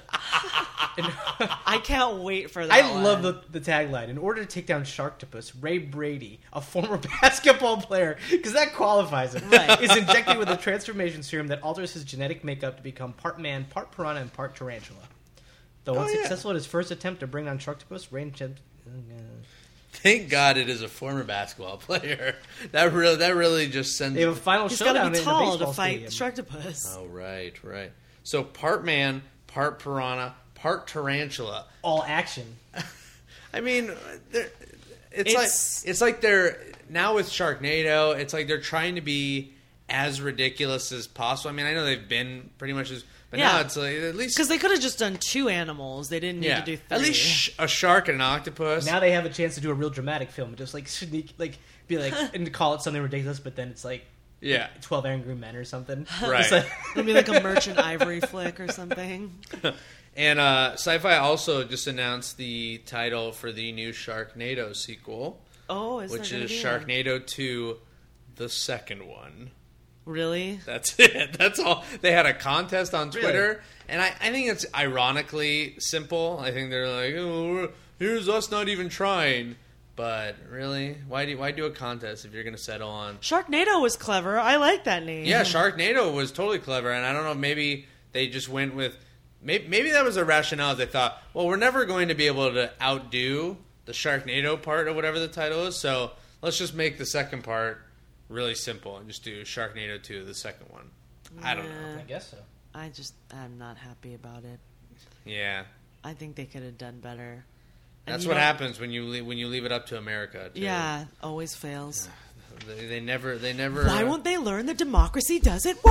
I can't wait for that. I one. love the, the tagline. In order to take down Sharktopus, Ray Brady, a former basketball player, because that qualifies him, Right. is injected with a transformation serum that alters his genetic makeup to become part man, part piranha, and part tarantula. Though Oh, unsuccessful at his first attempt to bring down Sharktopus, Ray... Thank God it is a former basketball player. That really that really just sends. They have a final He's showdown got to in be a tall to baseball fight stadium. Sharktopus. Oh right, right. So part man, part piranha, part tarantula. All action. I mean, they're- it's, It's- like it's like they're now with Sharknado. It's like they're trying to be as ridiculous as possible. I mean, I know they've been pretty much as, but Yeah. now it's like at least Because they could have just done two animals. They didn't need yeah, to do three. at least sh- a shark and an octopus. Now they have a chance to do a real dramatic film, just like sneak, like be like, and call it something ridiculous, but then it's like, Yeah. Twelve Angry Men or something. Right. It's like- It'll be like a Merchant Ivory flick or something. And uh, Sci-Fi also just announced the title for the new Sharknado sequel, Oh, is which there gonna is be one? Sharknado two, the second one. Really? That's it. That's all. They had a contest on Really? Twitter, and I, I think it's ironically simple. I think they're like, oh, here's us not even trying. But really, why do why do a contest if you're going to settle on? Sharknado was clever. I like that name. Yeah, Sharknado was totally clever, and I don't know, maybe they just went with maybe, maybe that was a rationale. They thought, well, we're never going to be able to outdo the Sharknado part or whatever the title is, so let's just make the second part really simple and just do Sharknado two, the second one. I don't know. I guess so. I just, I'm not happy about it. Yeah, I think they could have done better. And that's you what know- happens when you leave, when you leave it up to America. Too. Yeah, always fails. They, they never they never. Why won't they learn that democracy doesn't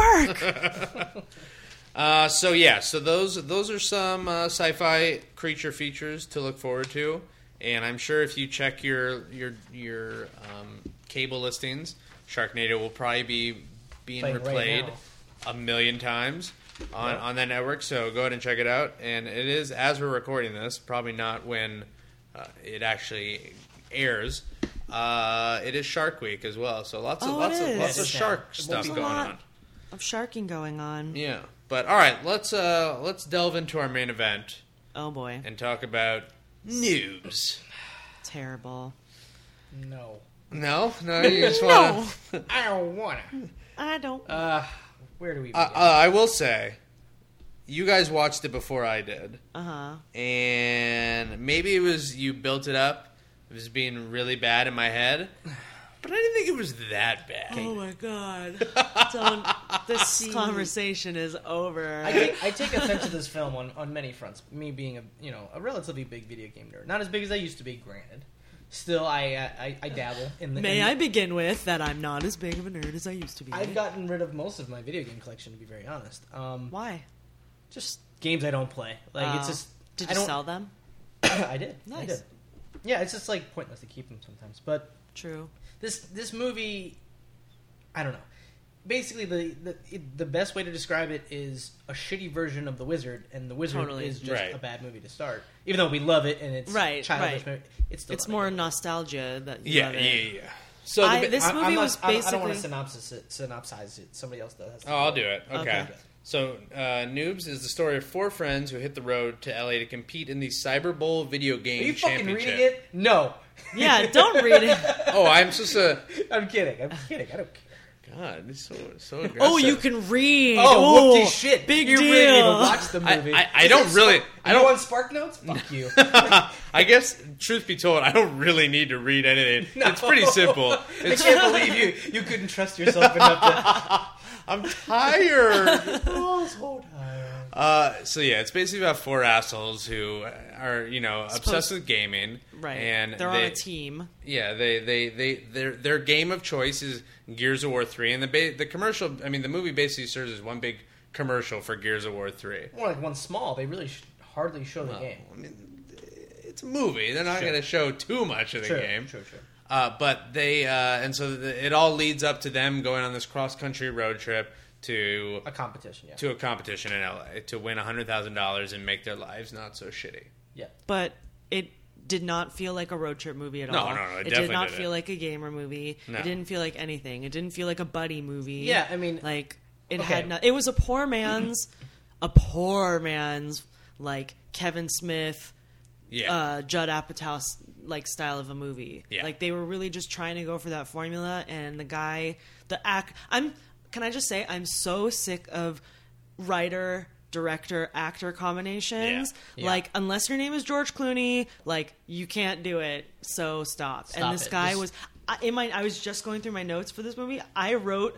work? Uh, so yeah, so those those are some uh, sci-fi creature features to look forward to, and I'm sure if you check your your your um, cable listings, Sharknado will probably be being Playing right replayed now. a million times on, Yeah. on that network. So go ahead and check it out. And it is, as we're recording this, probably not when uh, it actually airs. Uh, it is Shark Week as well, so lots of Oh, lots it of is. lots of It is shark now. stuff There's a going lot on. of sharking going on. Yeah, but all right, let's uh, let's delve into our main event. Oh boy, and talk about news. Terrible. No. No, no, you just No. want to. I don't wanna. I don't. Uh, where do we Uh, begin? uh, I will say, you guys watched it before I did, Uh huh. and maybe it was you built it up. It was being really bad in my head, but I didn't think it was that bad. Oh my god. Don't, this conversation is over. I take, I take offense to this film on, on many fronts. Me being a you know a relatively big video game nerd, not as big as I used to be, granted. Still, I uh, I, I dabble in the. May in I begin with that I'm not as big of a nerd as I used to be. I've gotten rid of most of my video game collection, to be very honest. Um, Why? Just games I don't play. Like it's Oh. just. Did I you don't, sell them? I did. I Nice. did. Yeah, it's just like pointless to keep them sometimes. But true. This this movie, I don't know. Basically, the the it, the best way to describe it is a shitty version of The Wizard, and The Wizard Totally. is just Right. a bad movie to start. Even though we love it and it's Right, childish, right. movie, it's still It's not a more good movie. nostalgia that you Yeah, love yeah, it. yeah. So the I, bi- this I- movie I'm not, was I don't- basically. I don't want to synopsis it, synopsize it. Somebody else does. Oh, I'll do it. Okay. Okay. So, uh, Noobs is the story of four friends who hit the road to L A to compete in the Cyber Bowl video game Are you fucking championship. reading it? No. Yeah, don't read it. Oh, I'm supposed to. I'm kidding. I'm kidding. I don't care. God, it's so so aggressive. Oh, you can read. Oh, whoopty Ooh, shit! Big you deal. really need to watch the movie. I, I, I don't really. I Are you don't. on Spark Notes? Fuck you. I guess, truth be told, I don't really need to read anything. It's pretty simple. It's, I can't believe you. You couldn't trust yourself enough to. I'm tired. Oh, so tired. Uh, so yeah, it's basically about four assholes who are, you know, obsessed Supposed- with gaming. Right. And They're they, on a team. Yeah, they, they, they their their game of choice is Gears of War three, and the ba- the commercial. I mean, the movie basically serves as one big commercial for Gears of War three. More like one small. They really sh- hardly show the Well, game. I mean, it's a movie. They're not Sure. going to show too much of the True, game. true, true. Uh, but they uh, and so the, it all leads up to them going on this cross country road trip to A competition, yeah. to a competition in L A to win a hundred thousand dollars and make their lives not so shitty. Yeah. But it did not feel like a road trip movie at No, all. no, no, it did definitely not didn't. feel like a gamer movie. No. It didn't feel like anything. It didn't feel like a buddy movie. Yeah, I mean, like it okay. had not. It was a poor man's, a poor man's like Kevin Smith, Yeah. uh, Judd Apatow like style of a movie. Yeah. Like they were really just trying to go for that formula, and the guy, the act. I'm. Can I just say I'm so sick of writer, director, actor combinations. Yeah. Like, unless your name is George Clooney, like you can't do it. So stop. Stop and this it. guy This- was I, in my. I was just going through my notes for this movie. I wrote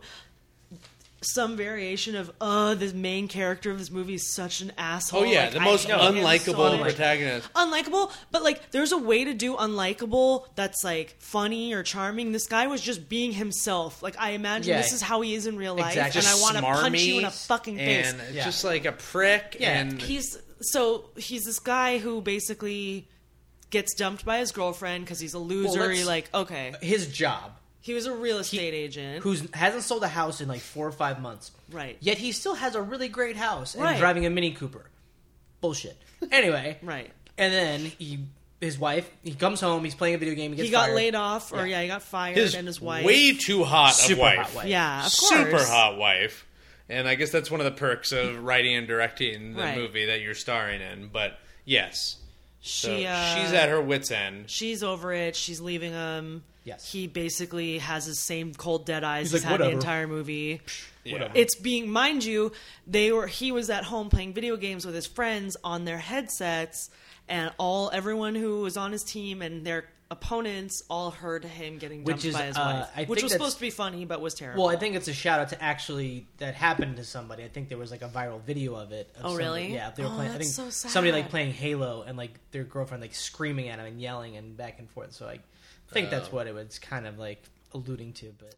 some variation of, uh, the main character of this movie is such an asshole. Oh yeah, Like, the I most hate him unlikable so much. protagonist. Unlikable, but like there's a way to do unlikable that's like funny or charming. This guy was just being himself. Like I imagine Yeah. this is how he is in real life, Exactly. and I Just want to punch you in a smarmy fucking face. and Yeah. just like a prick. Yeah. And He's so he's this guy who basically gets dumped by his girlfriend because he's a loser. let's- You're like, okay, His job, he was a real estate agent. who hasn't sold a house in like four or five months. Right. Yet he still has a really great house and Right. driving a Mini Cooper. Bullshit. Anyway. Right. And then he, his wife, he comes home, he's playing a video game, he gets He got fired. laid off, or Yeah. yeah, he got fired, his and his wife. way too hot Super of wife. hot wife. Yeah, of Super course. hot wife. And I guess that's one of the perks of writing and directing the Right. movie that you're starring in. But yes, so She, uh, she's at her wit's end. She's over it. She's leaving him. Yes. He basically has his same cold dead eyes He's he's like, had the "Whatever." entire movie. Yeah. It's being, mind you, they were. He was at home playing video games with his friends on their headsets, and all everyone who was on his team and their opponents all heard him getting dumped Which is, by his uh, wife, I which think was that's- supposed to be funny, but was terrible. Well, I think it's a shout out to actually that happened to somebody. I think there was like a viral video of it. Of Oh, somebody- really? Yeah, they were Oh, playing. I that's think so somebody like sad. playing Halo and like their girlfriend like screaming at him and yelling and back and forth. So I think that's Oh. what it was kind of like alluding to. But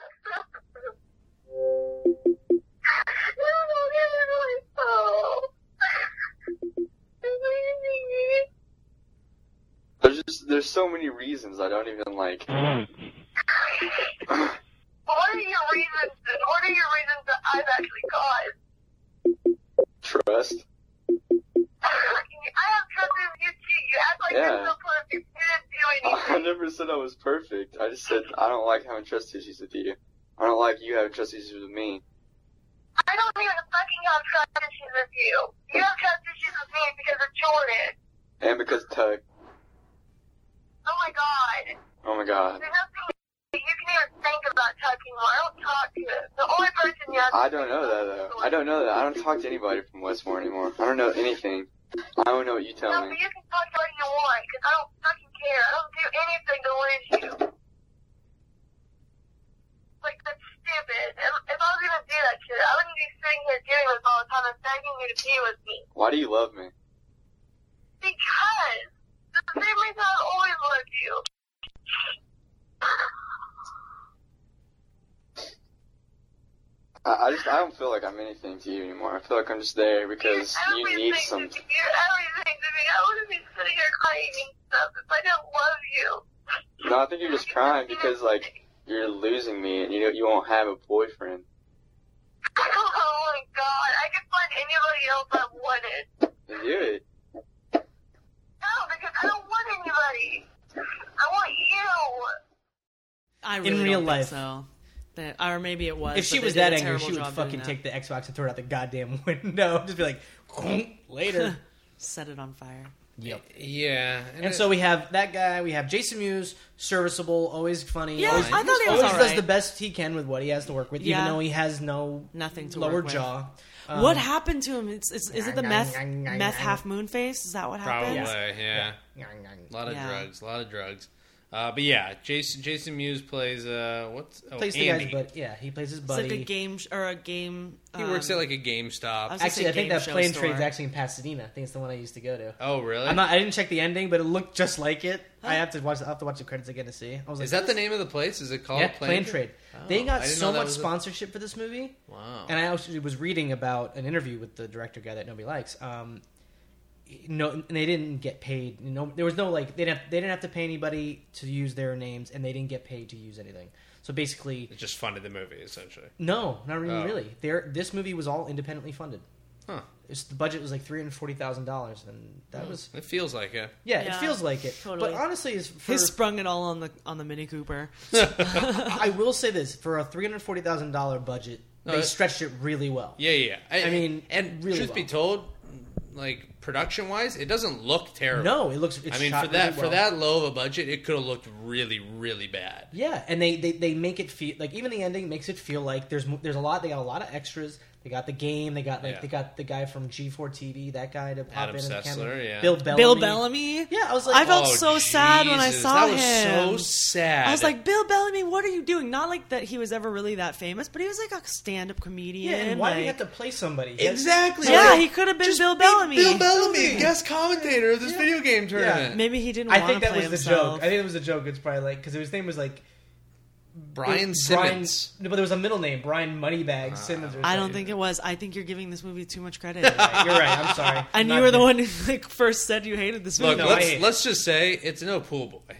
There's just there's so many reasons I don't even like. What are your reasons? What are your reasons that I've actually caused? Trust. I have trust in you too. You act like Yeah. you're so perfect. You didn't do I anything. never said I was perfect. I just said I don't like having trust issues with you. I don't like you having trust issues with me. I don't even fucking have trust issues with you. You have trust issues with me because of Jordan. And because Tug. Oh my god. Oh my god. There's nothing you can even think about touching more. I don't talk to him. The only person you have to I don't know that though. I don't know that. I don't talk to anybody from Westmore anymore. I don't know anything. I don't know what you tell No, me. but you can talk to what you want, because I don't fucking care. I don't do anything to lose you. Like, that's stupid. If, if I was gonna do that shit, I wouldn't be sitting here doing this all the time and begging you to be with me. Why do you love me? Because the same reason I've always loved you. I, I just I don't feel like I'm anything to you anymore. I feel like I'm just there because you need some. You're everything to me. I wouldn't be sitting here crying and up if I didn't love you. No, I think you're just crying because, like, you're losing me and you know you won't have a boyfriend. Oh my god, I could find anybody else I wanted. Then do it. No, because I don't want anybody. I want you. I really In real don't life. think so. That, or maybe it was. If she but was they did that a angry, terrible she would job fucking doing that. take the Xbox and throw it out the goddamn window. Just be like, later. Set it on fire. Yep. Yeah. And, so we have that guy. We have Jason Mewes, serviceable, always funny. Yeah, always, I thought he was always does alright. the best he can with what he has to work with, Yeah. even though he has no Nothing to lower work with. jaw. Um, What happened to him? It's, it's, is it the meth meth half moon face? Is that what Probably, happened? yeah. Yeah. A lot of Yeah. drugs, a lot of drugs. Uh, but yeah, Jason Jason Mewes plays uh, what's oh, Plays the Andy. guy's buddy. Yeah, he plays his It's buddy. like a game sh- or a game. He um, works at like a GameStop. I was gonna Actually, say I think game that show plane store. trade's actually in Pasadena. I think it's the one I used to go to. Oh, really? I'm not, I didn't check the ending, but it looked just like it. I have to watch. I have to watch the credits again to see. I was like, Is that the name of the place? Is it called Yeah, Plane, Plane Trade. They Oh, got I didn't so know that much was a- sponsorship for this movie. Wow. And I actually was reading about an interview with the director guy that nobody likes. Um, no, and they didn't get paid. You know, there was no like they didn't have, they didn't have to pay anybody to use their names, and they didn't get paid to use anything. So basically, It just funded the movie essentially. no, not really. Oh. Really, there. This movie was all independently funded. Huh. It's, the budget was like three hundred forty thousand dollars, and that Hmm. was It feels like it. yeah, it Yeah, feels like it. totally. But honestly, is for, He sprung it all on the on the Mini Cooper. I will say this: for a three hundred forty thousand dollar budget, No, they it- stretched it really well. Yeah, yeah. I mean, and really truth well. be told, like production wise, it doesn't look terrible. No, it looks. It's I mean, shot for that really for well. that low of a budget, it could have looked really, really bad. Yeah, and they, they, they make it feel like even the ending makes it feel like there's mo- there's a lot. They got a lot of extras. They got the game. They got like Yeah. they got the guy from G four T V, that guy to pop Adam in. and Sessler, cameo. yeah. Bill Bellamy. Bill Bellamy. Yeah, I was like, I felt Oh, so sad when I Jesus, saw that was him. so sad. I was like, Bill Bellamy, what are you doing? Not like that he was ever really that famous, but he was like a stand-up comedian. yeah, and why do you like- have to play somebody? He has- exactly. Yeah, Like, he could have been just Bill be Bellamy. Bill Bellamy, guest commentator of this video game tournament. Maybe he didn't I want think to that play was the himself. joke. I think it was the joke. It's probably like because his name was like Brian it- Simmons. Brian, no, but there was a middle name, Brian Moneybags Simmons. Or I don't something. think it was. I think you're giving this movie too much credit. You're right. I'm sorry. And Not you were the me. one who like first said you hated this movie. Look, No, I let's hate it. let's just say it's no Pool Boy.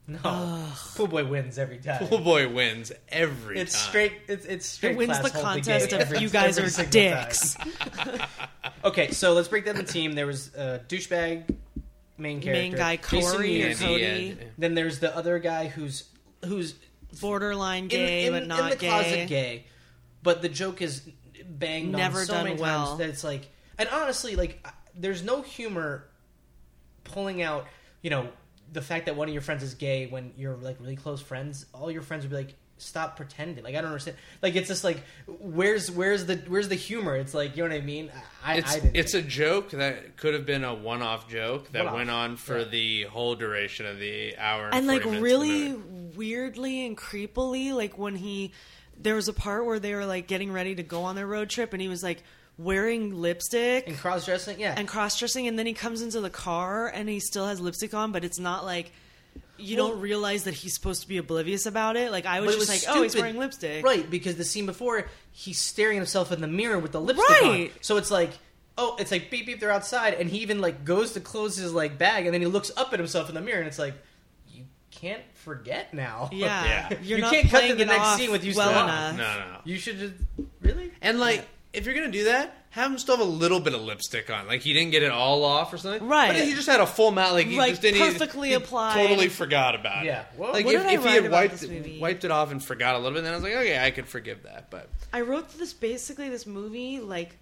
No, Pool Boy wins every time. Pool Boy wins every It's time. straight. It's it's straight. It wins class the hold contest game of every- you guys every are single dicks. time. Okay, so let's break down the team. There was a douchebag main character, Main guy, Jason Corey or Mewes. Cody. Yeah. Then there's the other guy who's who's Borderline in, gay, in, but not in the gay. closet gay. But the joke is banged Never on so done many well. times that it's like, and honestly, like, there's no humor pulling out, you know, the fact that one of your friends is gay when you're like really close friends. All your friends would be like, stop pretending. Like, I don't understand. Like, it's just like, where's where's the where's the humor? It's like, you know what I mean? I, It's I didn't. it's a joke that could have been a one-off joke that One-off, went on for yeah. the whole duration of the hour and, And like forty minutes of the really movie. weirdly and creepily, like when he there was a part where they were like getting ready to go on their road trip, and he was like wearing lipstick and cross dressing, yeah, and cross dressing, and then he comes into the car and he still has lipstick on, but it's not like. You Well- don't realize that he's supposed to be oblivious about it. Like I was But it just was like, oh, he's stupid. wearing lipstick, Right, because the scene before, he's staring at himself in the mirror with the lipstick on. Right. So it's like, oh, it's like beep beep, they're outside, and he even like goes to close his like bag, and then he looks up at himself in the mirror, and it's like, you can't forget now. Yeah, Yeah. you're you not can't cut to playing the it next off scene with you well still- enough. No, no, no. You should just really. And like, if you're gonna do that, have him still have a little bit of lipstick on. Like he didn't get it all off or something. Right. But he just had a full mouth. Like he Like, just didn't. perfectly he, applied. He totally forgot about it. Yeah. Well, like what if, did I if he write had about wiped this movie? wiped it off and forgot a little bit, then I was like, okay, I could forgive that. But I wrote this basically this movie like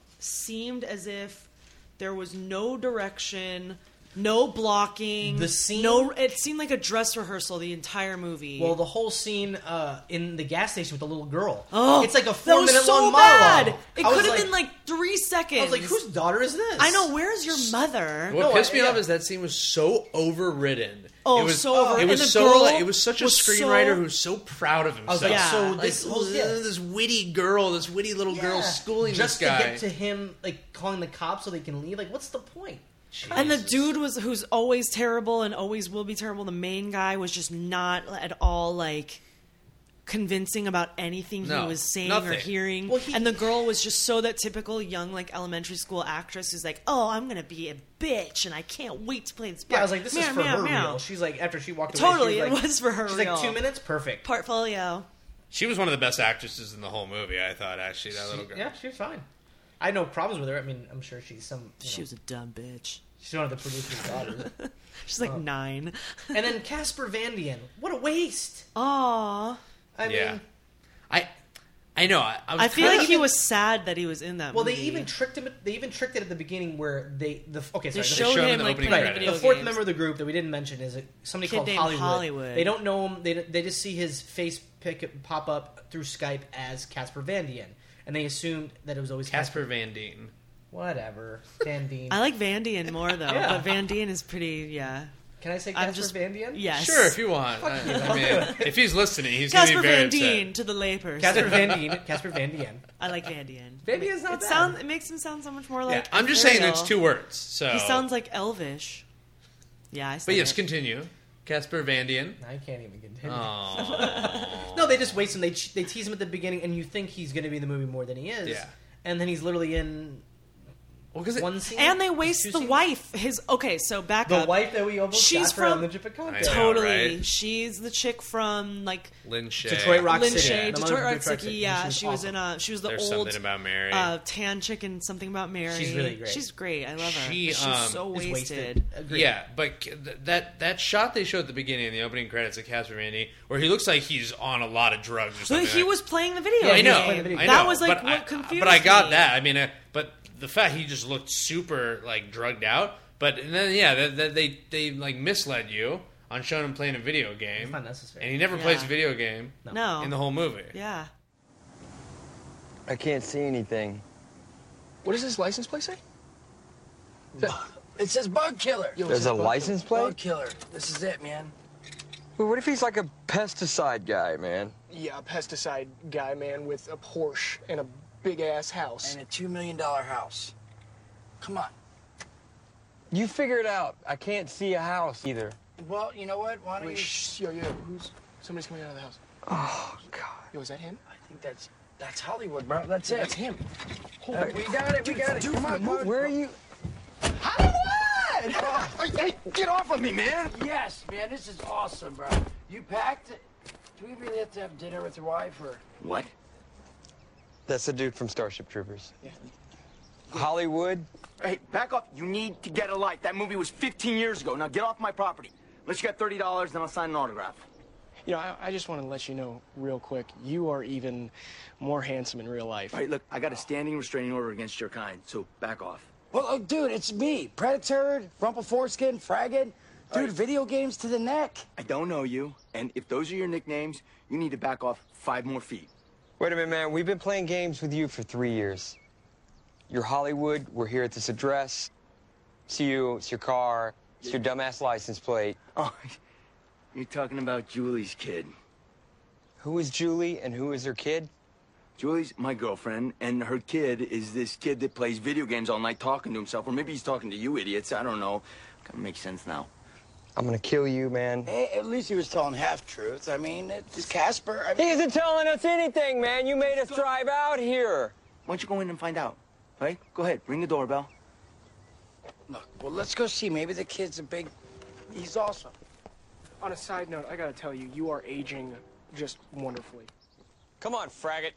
seemed as if there was no direction, no blocking. The scene- no, it seemed like a dress rehearsal the entire movie. Well, the whole scene uh, in the gas station with the little girl. oh, it's like a that four was minute so long bad. monologue. It I was could have like- been like three seconds. I was like, whose daughter is this? I know. Where's your mother? what No, pissed I- me yeah. off is that scene was so overridden. Oh, it was so over- It and was the so girl like, it was such a was screenwriter so- who's so proud of himself. I was like, Yeah. so Like, this whole yeah. this witty girl, this witty little girl Yeah. schooling just this guy. to get to him, like calling the cops so they can leave. Like, what's the point? And the dude was who's always terrible and always will be terrible. The main guy was just not at all like convincing about anything No, he was saying nothing. or hearing. Well, he- and the girl was just so that typical young, like, elementary school actress who's like, oh, I'm going to be a bitch and I can't wait to play this part. Yeah, I was like, this meow, is for meow, her meow. real. She's like, after she walked away, Totally, she was it like, was for her She's real. like, two minutes, perfect. Portfolio. She was one of the best actresses in the whole movie, I thought, actually, that She- little girl. Yeah, she was fine. I had no problems with her. I mean, I'm sure she's some. You She know, was a dumb bitch. She's one of the producer's daughters. She's like Oh. nine. And then Casper Van Dien. What a waste. Aww. I Yeah. mean, I I know. I, I, was I feel kinda- like he was sad that he was in that well, movie. they even tricked him. They even tricked it at the beginning where they the okay. They Sorry, showed show him in him the like opening playing credits. video the fourth games. member of the group that we didn't mention is a, somebody Kid called named Hollywood. Hollywood. They don't know him. They they just see his face pick pop up through Skype as Casper Van Dien, and they assumed that it was always Casper Van Dien. Whatever, Van Dien. I like Van Dien more though, Yeah. but Van Dien is pretty. Yeah. Can I say I'm Casper just- Van Dien? Yes. Sure, if you want. I, you. I mean, if he's listening, he's going to Casper be very Van upset. Dien to the layperson. Casper Van Dien. Casper Van Dien. I like Van Dien. Van Dien's not it bad. sound it makes him sound so much more like. Yeah, I'm just saying Ariel. it's two words. So He sounds like Elvish. Yeah, I. But said yes, it. continue. Casper Van Dien. I can't even continue. Oh. No, they just waste him. They they tease him at the beginning, and you think he's going to be in the movie more than he is. Yeah. And then he's literally in Well, because one scene. And they two waste the scenes? wife. His okay, so back The up. wife that we almost She's got for from Ellen DeGeneres. I know, totally. right? She's the chick from like Lynn Shay. Detroit Rock Lynn City. Shay, The Detroit mother of Rock Detroit City. City. Yeah, She was she was awesome. in a. She was the There's old something about Mary. uh, tan chick in Something About Mary. She's really great. She's great. I love her. She, She's um, so Is wasted. Agreed. Yeah, but th- that that shot they showed at the beginning in the opening credits of Casper Van Dien, where he looks like he's on a lot of drugs or But something. he like- was playing the video Yeah, I game. he was know, playing the video I game. That know, was like but what I, confused But I got me. that. I mean, uh, but the fact he just looked super like drugged out. But and then yeah, that they, they they like misled you on showing him playing a video game. It's not necessary. And he never Yeah. plays a video game No. in the whole movie. Yeah. I can't see anything. What does his license plate say? It says bug killer. Yo, There's is a it bug- license plate? Bug killer. This is it, man. Well, what if he's like a pesticide guy, man? Yeah, a pesticide guy, man, with a Porsche and a big ass house. And a two million dollar house. Come on. You figure it out. I can't see a house either. Well, you know what? Why don't Wait, you? shh, yo, yo, who's somebody's coming out of the house? Oh, God. Yo, is that him? I think that's that's Hollywood, bro. That's it. That's him. Hold Uh, on. we got it. We got it. Come on, bud. Where are you? Hollywood! Hey, get off of me, man! Yes, man. This is awesome, bro. You packed it. Do we really have to have dinner with your wife, or? What? That's the dude from Starship Troopers. Hollywood? Hey, back up. You need to get a life. That movie was fifteen years ago. Now get off my property. Unless you got thirty dollars, then I'll sign an autograph. You know, I, I just want to let you know real quick, you are even more handsome in real life. All right, look, I got a standing restraining order against your kind, so back off. Well, oh, dude, it's me, Predator, Rumple Foreskin, Fragged. Dude, right. video games to the neck. I don't know you, and if those are your nicknames, you need to back off five more feet. Wait a minute, man. We've been playing games with you for three years. You're Hollywood. We're here at this address. It's you. It's your car. It's your dumbass license plate. Oh, you're talking about Julie's kid. Who is Julie and who is her kid? Julie's my girlfriend, and her kid is this kid that plays video games all night talking to himself, or maybe he's talking to you idiots. I don't know. Kind of makes sense now. I'm gonna kill you, man. Hey, at least he was telling half truths. I mean, it's Casper. I mean, He isn't telling us anything, man. You made us drive out here. Why don't you go in and find out? All right? Go ahead. Ring the doorbell. look, well, let's go see. Maybe the kid's a big. He's awesome. On a side note, I gotta tell you, you are aging just wonderfully. Come on, Fragged.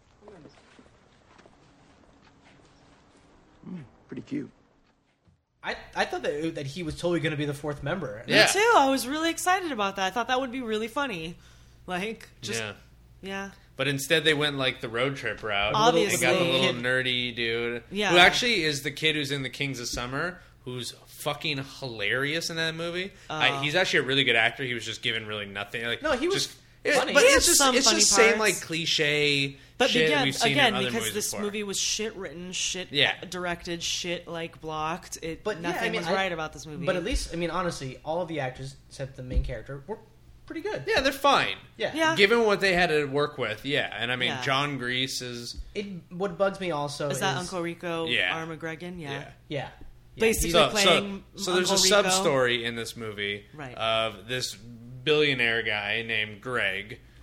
Mm, pretty cute. I, I thought that that he was totally going to be the fourth member. Yeah. Me too. I was really excited about that. I thought that would be really funny. Like, just Yeah. yeah. But instead, they went like the road trip route. Obviously. They got the little nerdy dude, Yeah. who actually is the kid who's in the Kings of Summer, who's fucking hilarious in that movie. I, Oh. he's actually a really good actor. He was just given really nothing. Like, No, he was just, funny. But He it's had just some it's funny just saying parts. like cliche But shit again, we've seen again, in other because movies this before. movie was shit written, shit Yeah. directed, shit like blocked. It But yeah, nothing I mean, was I- right about this movie. But at least, I mean, honestly, all of the actors except the main character were pretty good. Yeah, they're fine. Yeah. Yeah. Given what they had to work with, yeah. And I mean, Yeah. John Grease is It what bugs me also is is, that Uncle Rico Yeah. Armageddon? Yeah. yeah. Yeah. Basically So, playing so, so there's a Uncle Rico. sub story in this movie Right. of this billionaire guy named Greg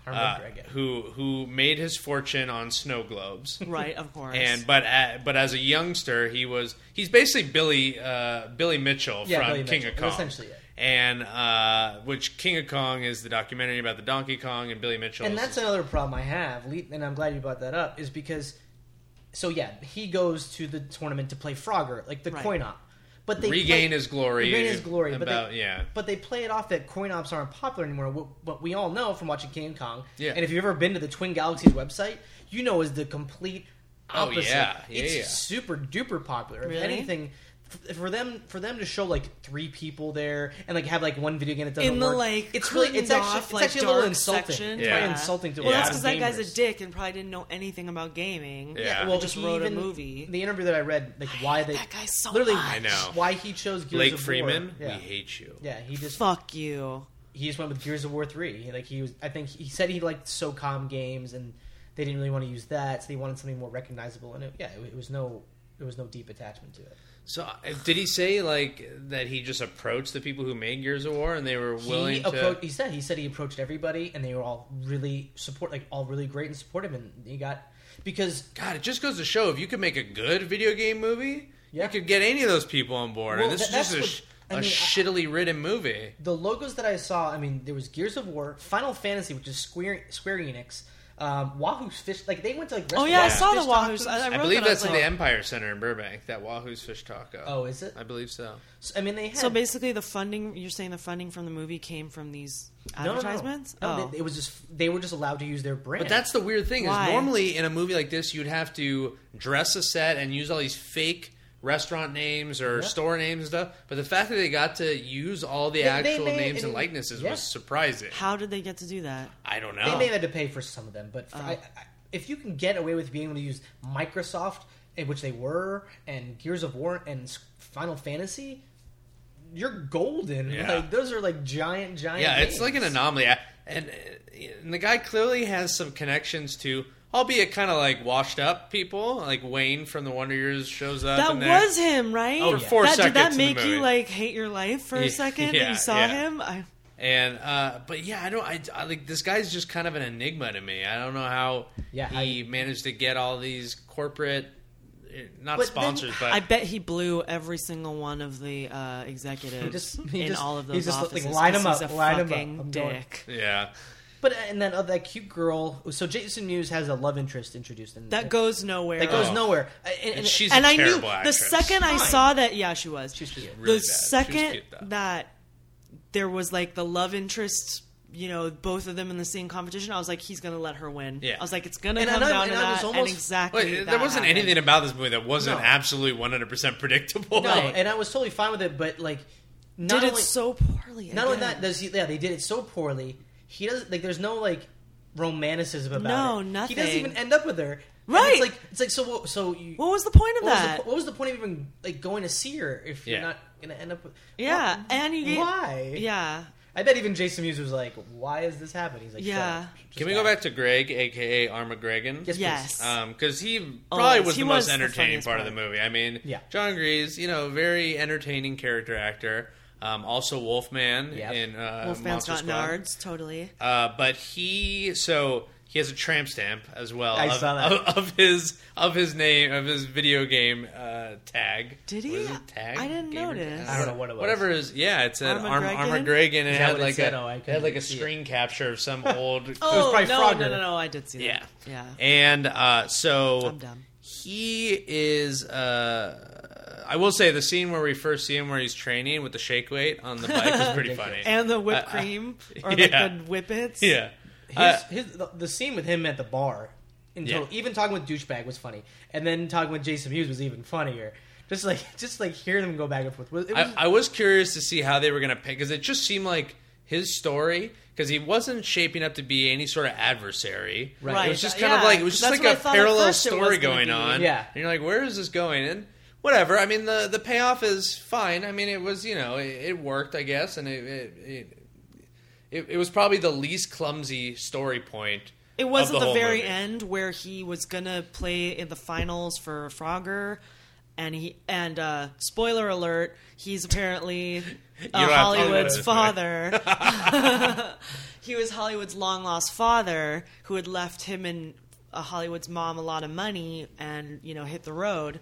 uh, who who made his fortune on snow globes. Right, of course. And but at, but as a youngster, he was he's basically Billy uh, Billy Mitchell Yeah, from Billy King Mitchell. of Kong. Essentially, yeah. And uh, which King of Kong is the documentary about the Donkey Kong, and Billy Mitchell. And is that's another problem I have, and I'm glad you brought that up, is because, so yeah, he goes to the tournament to play Frogger, like the Right. coin op. But they Regain play, his glory Regain his glory. But about- they, yeah. But they play it off that coin ops aren't popular anymore. What, what we all know from watching King Kong, Yeah. and if you've ever been to the Twin Galaxies website, you know is the complete Oh, opposite. yeah. Yeah, it's yeah. super duper popular. Really? If anything, f- for them for them to show like three people there and like have like one video game that doesn't In the work, like, it's really it's curtained actually off, it's like, actually a little dark insulting. section. It's probably insulting to Well, a that's lot because of that guy's a gamers. dick and probably didn't know anything about gaming. Yeah. Well, just he wrote even- a movie. The interview that I read, like why they that guy so literally much. I know. why he chose Gears Blake of Freeman, War. Yeah. we hate you. Yeah, he just Fuck you. he just went with Gears of War three. Like he was, I think he said he liked SOCOM games, and they didn't really want to use that, so they wanted something more recognizable. And it, yeah, it, it was no, there was no deep attachment to it. So uh, did he say like that he just approached the people who made Gears of War and they were willing he to? appro- He said he said he approached everybody, and they were all really support, like all really great and supportive, and he got because God, it just goes to show if you could make a good video game movie, Yeah. you could get any of those people on board. Well, and this that- is just a, that's sh- what- I a mean, I- shittily written movie. the logos that I saw, I mean, there was Gears of War, Final Fantasy, which is Square Square Enix, um, Wahoo's Fish. Like they went to like Oh, yeah, I restaurants, saw the fish Wahoo's. tacos. I- I I, wrote believe that, I that's was in like- the Empire Center in Burbank. That Wahoo's Fish Taco. Oh, is it? I believe so. So, I mean, they had So basically, the funding, you're saying the funding from the movie came from these advertisements? No, no, no. Oh. They- it was just they were just allowed to use their brand. But that's the weird thing Why? is normally in a movie like this you'd have to dress a set and use all these fake restaurant names or Yeah. store names and stuff. But the fact that they got to use all the They- they actual made- names and and- likenesses yeah. was surprising. How did they get to do that? I don't know. They may have had to pay for some of them, but for, Oh. I, I, if you can get away with being able to use Microsoft, in which they were, and Gears of War and S- Final Fantasy, you're golden. Yeah. Like those are like giant, giant. Yeah, it's like an names. anomaly. I- And, and the guy clearly has some connections to, albeit kind of like washed up people. Like Wayne from the Wonder Years shows up. That in there. was him, right? For four that, seconds Did that in the make you movie. like hate your life for a Yeah, second? yeah, that you saw yeah. him? I, And uh, but yeah, I don't. I, I like this guy's just kind of an enigma to me. I don't know how Yeah, he managed to get all these corporate, eh, not But sponsors, I but bet he blew every single one of the uh, executives He just- he in just- all of he those just, like, offices. line 'cause 'em he's up, a line 'em up. fucking I'm going. dick. yeah. But and then uh, that cute girl. So Jason Mewes has a love interest introduced in That goes nowhere. That goes Oh. nowhere. And, And and- she's and a I knew terrible the actress. second I Fine. saw that. Yeah, she was. She was cute. Really the bad. She was second cute, though. that there was like the love interest, you know, both of them in the same competition, I was like, he's gonna let her win. Yeah. I was like, it's gonna And come I- down and to I that, was and almost- exactly. Well, there that wasn't happened. anything about this movie that wasn't No. absolutely one hundred percent predictable. no, and I was totally fine with it. But like, not Did only it so poorly. not only again. that, does he? Yeah, they did it so poorly. He doesn't like. There's no like romanticism about No, it. nothing. He doesn't even end up with her. And Right. It's like it's like so. what- So you, What was the point of what was, that? the, what was the point of even like going to see her if you're Yeah. not gonna end up with? Yeah, Why? and you get why? yeah. I bet even Jason Mewes was like, "Why is this happening?" He's like, Yeah. Shut up. Just Can we stop. go back to Greg, aka Armageddon? Yes, please. Yes. Because he probably Always. was He the was most the entertaining funniest part of part. the movie. I mean, Yeah. John Grease, you know, very entertaining character actor. Um, also Wolfman Yep. in uh, Wolfman's Monster got Squad. nards, totally. Uh, but he so he has a tramp stamp as well I of, saw that. Of, of his of his name of his video game uh, tag. Did What he? is it? Tag? I didn't Gamer notice. tag? I don't know what it was. Whatever it is, yeah, it said Arm- Armageddon? Armageddon, and it Is that had what it like said? a Oh, I it had couldn't like a see it. screen capture of some old. Oh probably no, Frogger. no, no, no! I did see that. Yeah, Yeah. And uh, so I'm dumb. he is. Uh, I will say the scene where we first see him, where he's training with the shake weight on the bike, was pretty funny. And the whipped Uh, uh, cream or yeah. like the whippets. Yeah. His, Uh, his the, the scene with him at the bar, in Yeah. total, even talking with douchebag was funny, and then talking with Jason Mewes was even funnier. Just like just like hearing them go back and forth. It was, I, I was curious to see how they were going to pick, because it just seemed like his story, because he wasn't shaping up to be any sort of adversary. Right. It was just Yeah, kind of like it was just that's like what I a thought at parallel first it was story gonna going be. on. Yeah. And you're like, where is this going? And whatever. I mean, the the payoff is fine. I mean, it was, you know, it, it worked, I guess, and it it, it it it was probably the least clumsy story point. It was of at the the whole very movie. end where he was gonna play in the finals for Frogger, and he and uh, spoiler alert, he's apparently uh, don't have to Hollywood's do father. He was Hollywood's long lost father who had left him and uh, Hollywood's mom a lot of money and, you know, hit the road.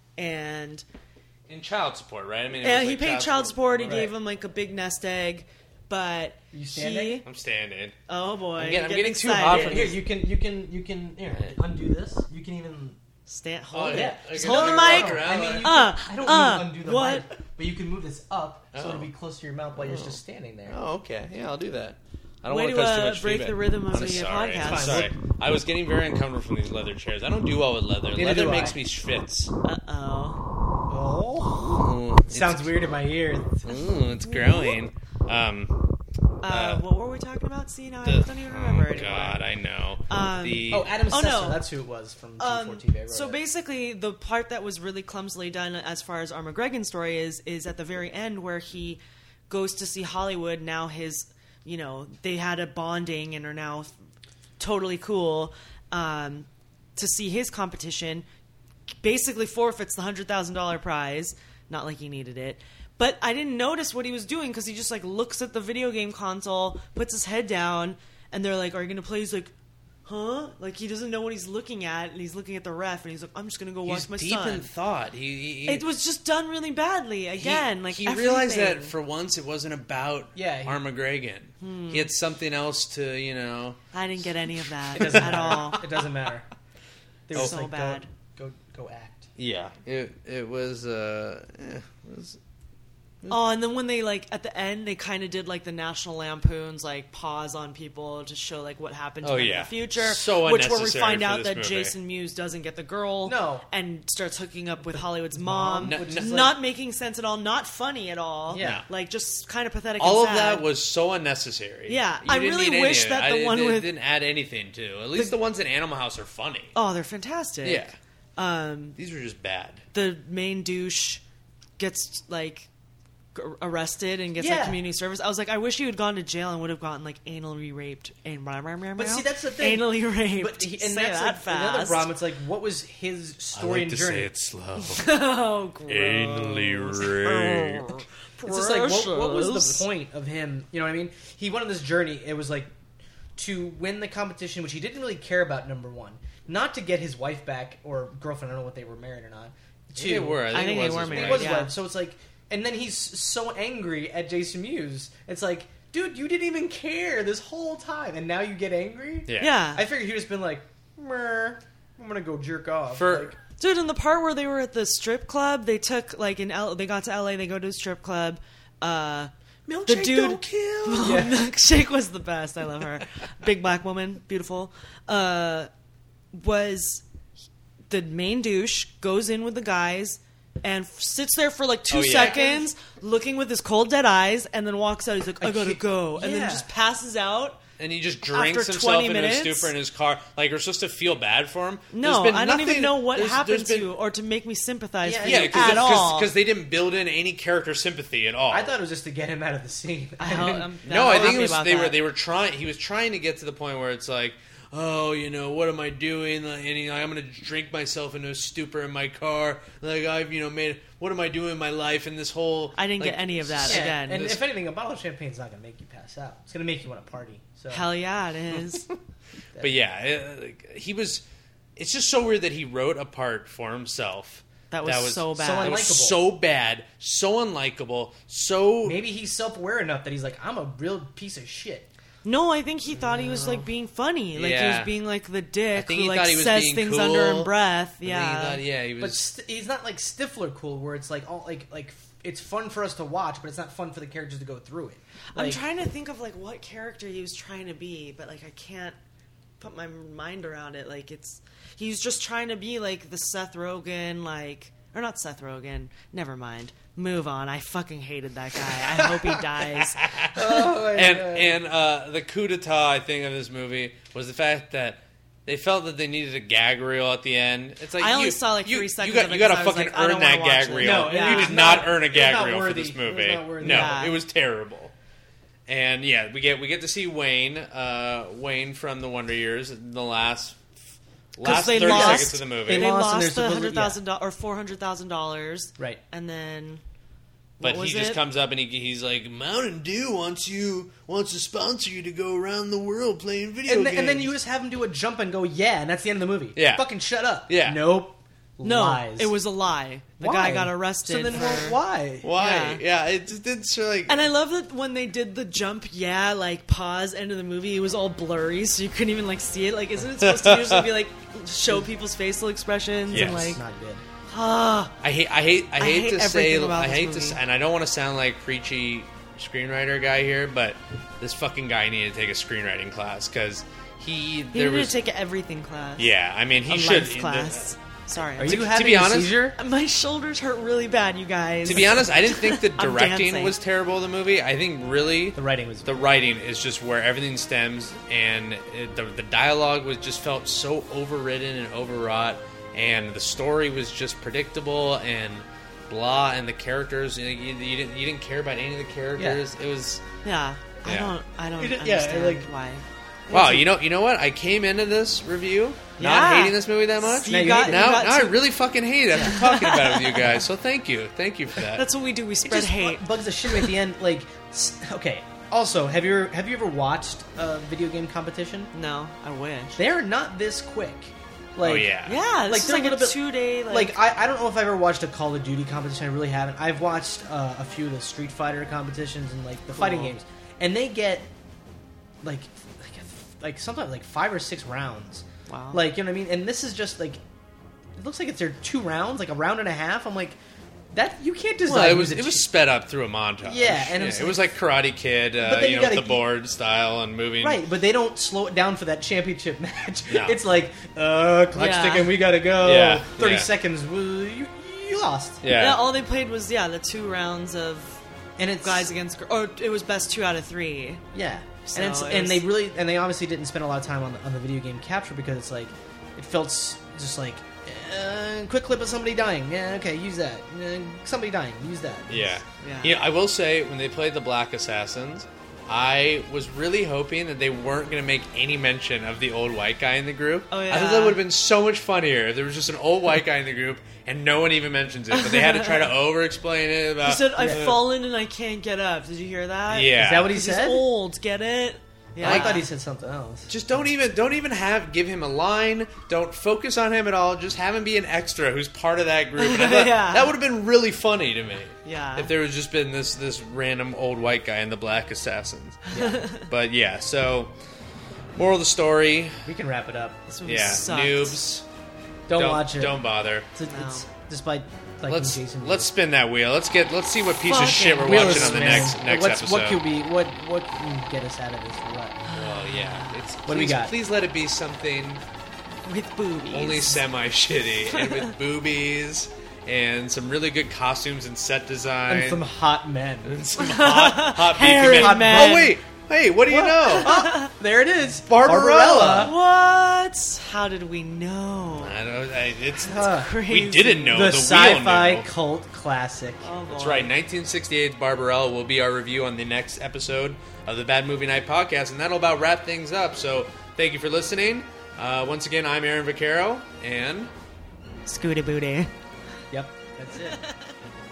And in child support, right? I mean, it yeah, was he like paid child support. He Right. gave him like a big nest egg, but you standing? he. I'm standing. Oh boy, I'm getting, I'm getting too excited. hot for Here, this. you can you can you can here, undo this. You can even stand. Oh, Hold yeah. it. I Just can hold the do mic. it around. I mean, you Uh, can, I don't uh, mean undo the what? mic, but you can move this up so Oh. it'll be close to your mouth while you're Oh. just standing there. Oh, okay. Yeah, I'll do that. I don't Way want to, to cause too uh, much break feedback. the rhythm of I'm the sorry. podcast. I'm sorry. I was getting very uncomfortable from these leather chairs. I don't do well with leather. Neither leather do makes I. me schwitz. Uh oh. Oh, Ooh, sounds it's- weird in my ear. Ooh, it's growing. Um, Uh, uh, what were we talking about? See, now I the- don't even remember oh, anymore. God, I know. Um, the, Oh, Adam Oh, Sessler. no. That's who it was from G Um, four T V. I wrote so it. basically, the part that was really clumsily done as far as Armageddon story is, is at the very end where he goes to see Hollywood. Now his, you know, they had a bonding and are now totally cool um, to see his competition. Basically forfeits the one hundred thousand dollars prize. Not like he needed it. But I didn't notice what he was doing because he just like looks at the video game console, puts his head down, and they're like, "Are you going to play?" He's like, huh? Like he doesn't know what he's looking at, and he's looking at the ref, and he's like, "I'm just gonna go watch he's my deep son." in thought. He, he, he- It was just done really badly again. He, like he realized that everything. for once it wasn't about Yeah, he- Armageddon. Hmm. He had something else to, you know. I didn't get any of that It doesn't at matter. all. It doesn't matter. They were Oh. just So like, bad. Go, go, go act. Yeah, it it was. Uh, eh, it was Oh, and then when they like at the end, they kind of did like the National Lampoon's like pause on people to show like what happened to Oh, them in yeah. the future. So which where we unnecessary find for out this that movie. Jason Mewes doesn't get the girl, No. and starts hooking up with Hollywood's mom, mom, which which is is not like- making sense at all, not funny at all. Yeah. like just kind of pathetic. all and of sad. that was so unnecessary. Yeah, You I didn't really need any wish of it. that I the didn't- one it with- didn't add anything to. At least the, ones in Animal House are funny. Oh, they're fantastic. Yeah, Um, these were just bad. the main douche gets like g- arrested and gets Yeah. like community service. I was like, I wish he had gone to jail and would have gotten like anally raped and But see, that's the thing. Anally raped. But he, and Say that's that like fast. another problem. It's like, what was his story and journey? slow. Oh, gross. Anally raped. It's just like, what, what was Precious. the point of him? You know what I mean? He went on this journey. It was like to win the competition, which he didn't really care about. Number one, not to get his wife back or girlfriend. I don't know what they were married or not. Two, They were. I think, I think it they was were his married, He wife. was yeah. wed. So it's like, and then he's so angry at Jason Mewes. It's like, dude, you didn't even care this whole time, and now you get angry. Yeah. Yeah. I figured he'd just been like, "Meh, I'm gonna go jerk off." For like, Dude, in the part where they were at the strip club, they took like in L- they got to L A, they go to a strip club. Uh, Milkshake the dude, don't kill. Oh, Yeah. Milkshake was the best. I love her. Big black woman, beautiful. Uh, was the main douche goes in with the guys and f- sits there for like two Oh, yeah. seconds, looking with his cold dead eyes, and then walks out. He's like, "I, I gotta can't- go," and then yeah. just passes out. And he just drinks After himself twenty into a minutes? stupor in his car. Like, we're supposed to feel bad for him. No, There's been I don't even nothing- know what there's- happened there's to been- you or to make me sympathize Yeah, for Yeah, you at all. because they didn't build in any character sympathy at all. I thought it was just to get him out of the scene. I hope- I'm- No, I'm I think happy it was about they were that. they were trying. He was trying to get to the point where it's like, oh, you know, what am I doing? Like, and you know, I'm going to drink myself into a stupor in my car. Like I've you know made. What am I doing in my life? And this whole I didn't like, get any of that Yeah, again. and this- if anything, a bottle of champagne's not gonna make you pass out. It's gonna make you want to party. So Hell yeah, it is. But yeah, it, like, he was. It's just so weird that he wrote a part for himself. That was so bad. So That was unlikable. so bad, so unlikable, so maybe he's self-aware enough that he's like, I'm a real piece of shit. No, I think he thought he was like being funny. Like he Yeah. was being like the dick I think who he like thought he was says being things cool. under his breath. I think he Yeah. thought- yeah, he But was. st- he's not like Stifler cool, where it's like all like like it's fun for us to watch, but it's not fun for the characters to go through it. I'm Like, trying to think of like what character he was trying to be, but like I can't put my mind around it. Like it's he's just trying to be like the Seth Rogen, like or not Seth Rogen. Never mind. Move on. I fucking hated that guy. I hope he dies. Oh my and God. and uh, the coup d'etat, I think, of this movie was the fact that they felt that they needed a gag reel at the end. It's like I only you, saw, like, you, three you seconds got, of it you got to 'cause I was fucking like, I don't earn that wanna watch gag it. reel. No, yeah. You it did was not, not- earn a it was gag not reel worthy. for this It was movie. not worthy. No, Yeah. it was terrible. And yeah, we get we get to see Wayne, uh, Wayne from the Wonder Years, the last Last they thirty lost, seconds of the movie. They, They lost lost, and they're the supposed to- hundred thousand dollars or four hundred thousand dollars, Right. And then, But what he was just it? comes up and he, he's like, Mountain Dew wants you wants to sponsor you to go around the world playing video And, games. th- and then you just have him do a jump and go, yeah, and that's the end of the movie. Yeah. Fucking shut up. Yeah. Nope. No, Lies. it was a lie. The Why? guy got arrested. So then for, well, why? Why? Yeah. Yeah, it just didn't show like. And I love that when they did the jump, yeah, like pause, end of the movie, it was all blurry, so you couldn't even like see it. Like, isn't it supposed to usually be like show people's facial expressions Yes. and like Not good. ah? I hate, I hate, I I hate, hate to say, everything about I this hate movie. to, s- and I don't want to sound like preachy screenwriter guy here, but this fucking guy needed to take a screenwriting class because he, He there needed was, to take an everything class. yeah, I mean, he a should. life class. Sorry, Are I'm you to having be a honest- seizure? My shoulders hurt really bad, you guys. To be honest, I didn't think the I'm directing dancing. was terrible in the movie. I think really The writing was. the writing is just where everything stems, and it, the the dialogue was just felt so overridden and overwrought, and the story was just predictable and blah, and the characters you, you, you didn't you didn't care about any of the characters. It was Yeah, I Yeah. don't. I don't You did- yeah, understand like- why. wow. You know you know what? I came into this review not Yeah. hating this movie that much. You Now you got, hate it. you now got now I to- really fucking hate it after talking about it with you guys. So thank you, thank you for that. That's what we do. We It spread just hate. bu- bugs the shit at the end. Like, s- okay. Also, have you ever, have you ever watched a video game competition? No, I wish. They're not this quick. Like, oh yeah, Yeah, this Like, is they're like a a, little bit- two day. Like, Like, I, I don't know if I've ever watched a Call of Duty competition. I really haven't. I've watched uh, a few of the Street Fighter competitions and like the Cool. fighting games, and they get like like, like sometimes like five or six rounds. wow. Like, you know what I mean? And this is just like it looks like it's their two rounds, like a round and a half. I'm like, that you can't design. well, it was music- it was sped up through a montage. Yeah, and it's it was like Karate Kid, uh, But then you you know, with gotta- the board style and moving. right, but they don't slow it down for that championship match. No. It's like, uh, clock Yeah. ticking, we gotta go. Yeah, Thirty yeah. seconds. well, You, you lost. Yeah. yeah, all they played was yeah the two rounds of And it's guys against. gir- Or it was best two out of three. Yeah, So and it's, it and was- they really and they obviously didn't spend a lot of time on the, on the video game capture because it's like it felt s- just like uh, quick clip of somebody dying. Yeah, okay, use that. Uh, somebody dying, use that. Yeah. Yeah. You know, I will say, when they played the Black Assassins, I was really hoping that they weren't going to make any mention of the old white guy in the group. Oh, I thought yeah. that would have been so much funnier if there was just an old white guy in the group and no one even mentions it. But they had to try to over-explain it. About, He said, "I've uh, fallen and I can't get up." Did you hear that? Yeah. Is that what he 'Cause said? He's old. Get it? Yeah. I thought he said something else. Just don't even don't even have give him a line. Don't focus on him at all. Just have him be an extra who's part of that group. And I thought Yeah. that would have been really funny to me. Yeah. If there was just been this this random old white guy in the Black Assassins. But yeah, so moral of the story, We can wrap it up. This movie yeah, sucked. noobs. Don't, watch it. Don't bother. It's, it's despite liking Let's Jason. let's spin that wheel. Let's get let's see what piece of Fucking shit we're Wheel watching of on the Spin. next next What's, episode. What could we? What what can get us out of this? What? Well, yeah. It's, What do we please, got? Please let it be something With boobies. only semi shitty and with boobies and some really good costumes and set design And some hot men. and some hot, hot beefy Hairy men. men. Oh wait, hey, what do you know? Oh, there it is. Barbarella. What? How did we know? I don't. I, it's Huh. we Crazy. didn't know. The The, sci-fi wheel knew. cult classic. Oh, That's boy. right. nineteen sixty-eight's Barbarella will be our review on the next episode of the Bad Movie Night podcast, and that'll about wrap things up. So thank you for listening. Uh, once again, I'm Aaron Vaccaro, and Scooty booty. Yep, that's it.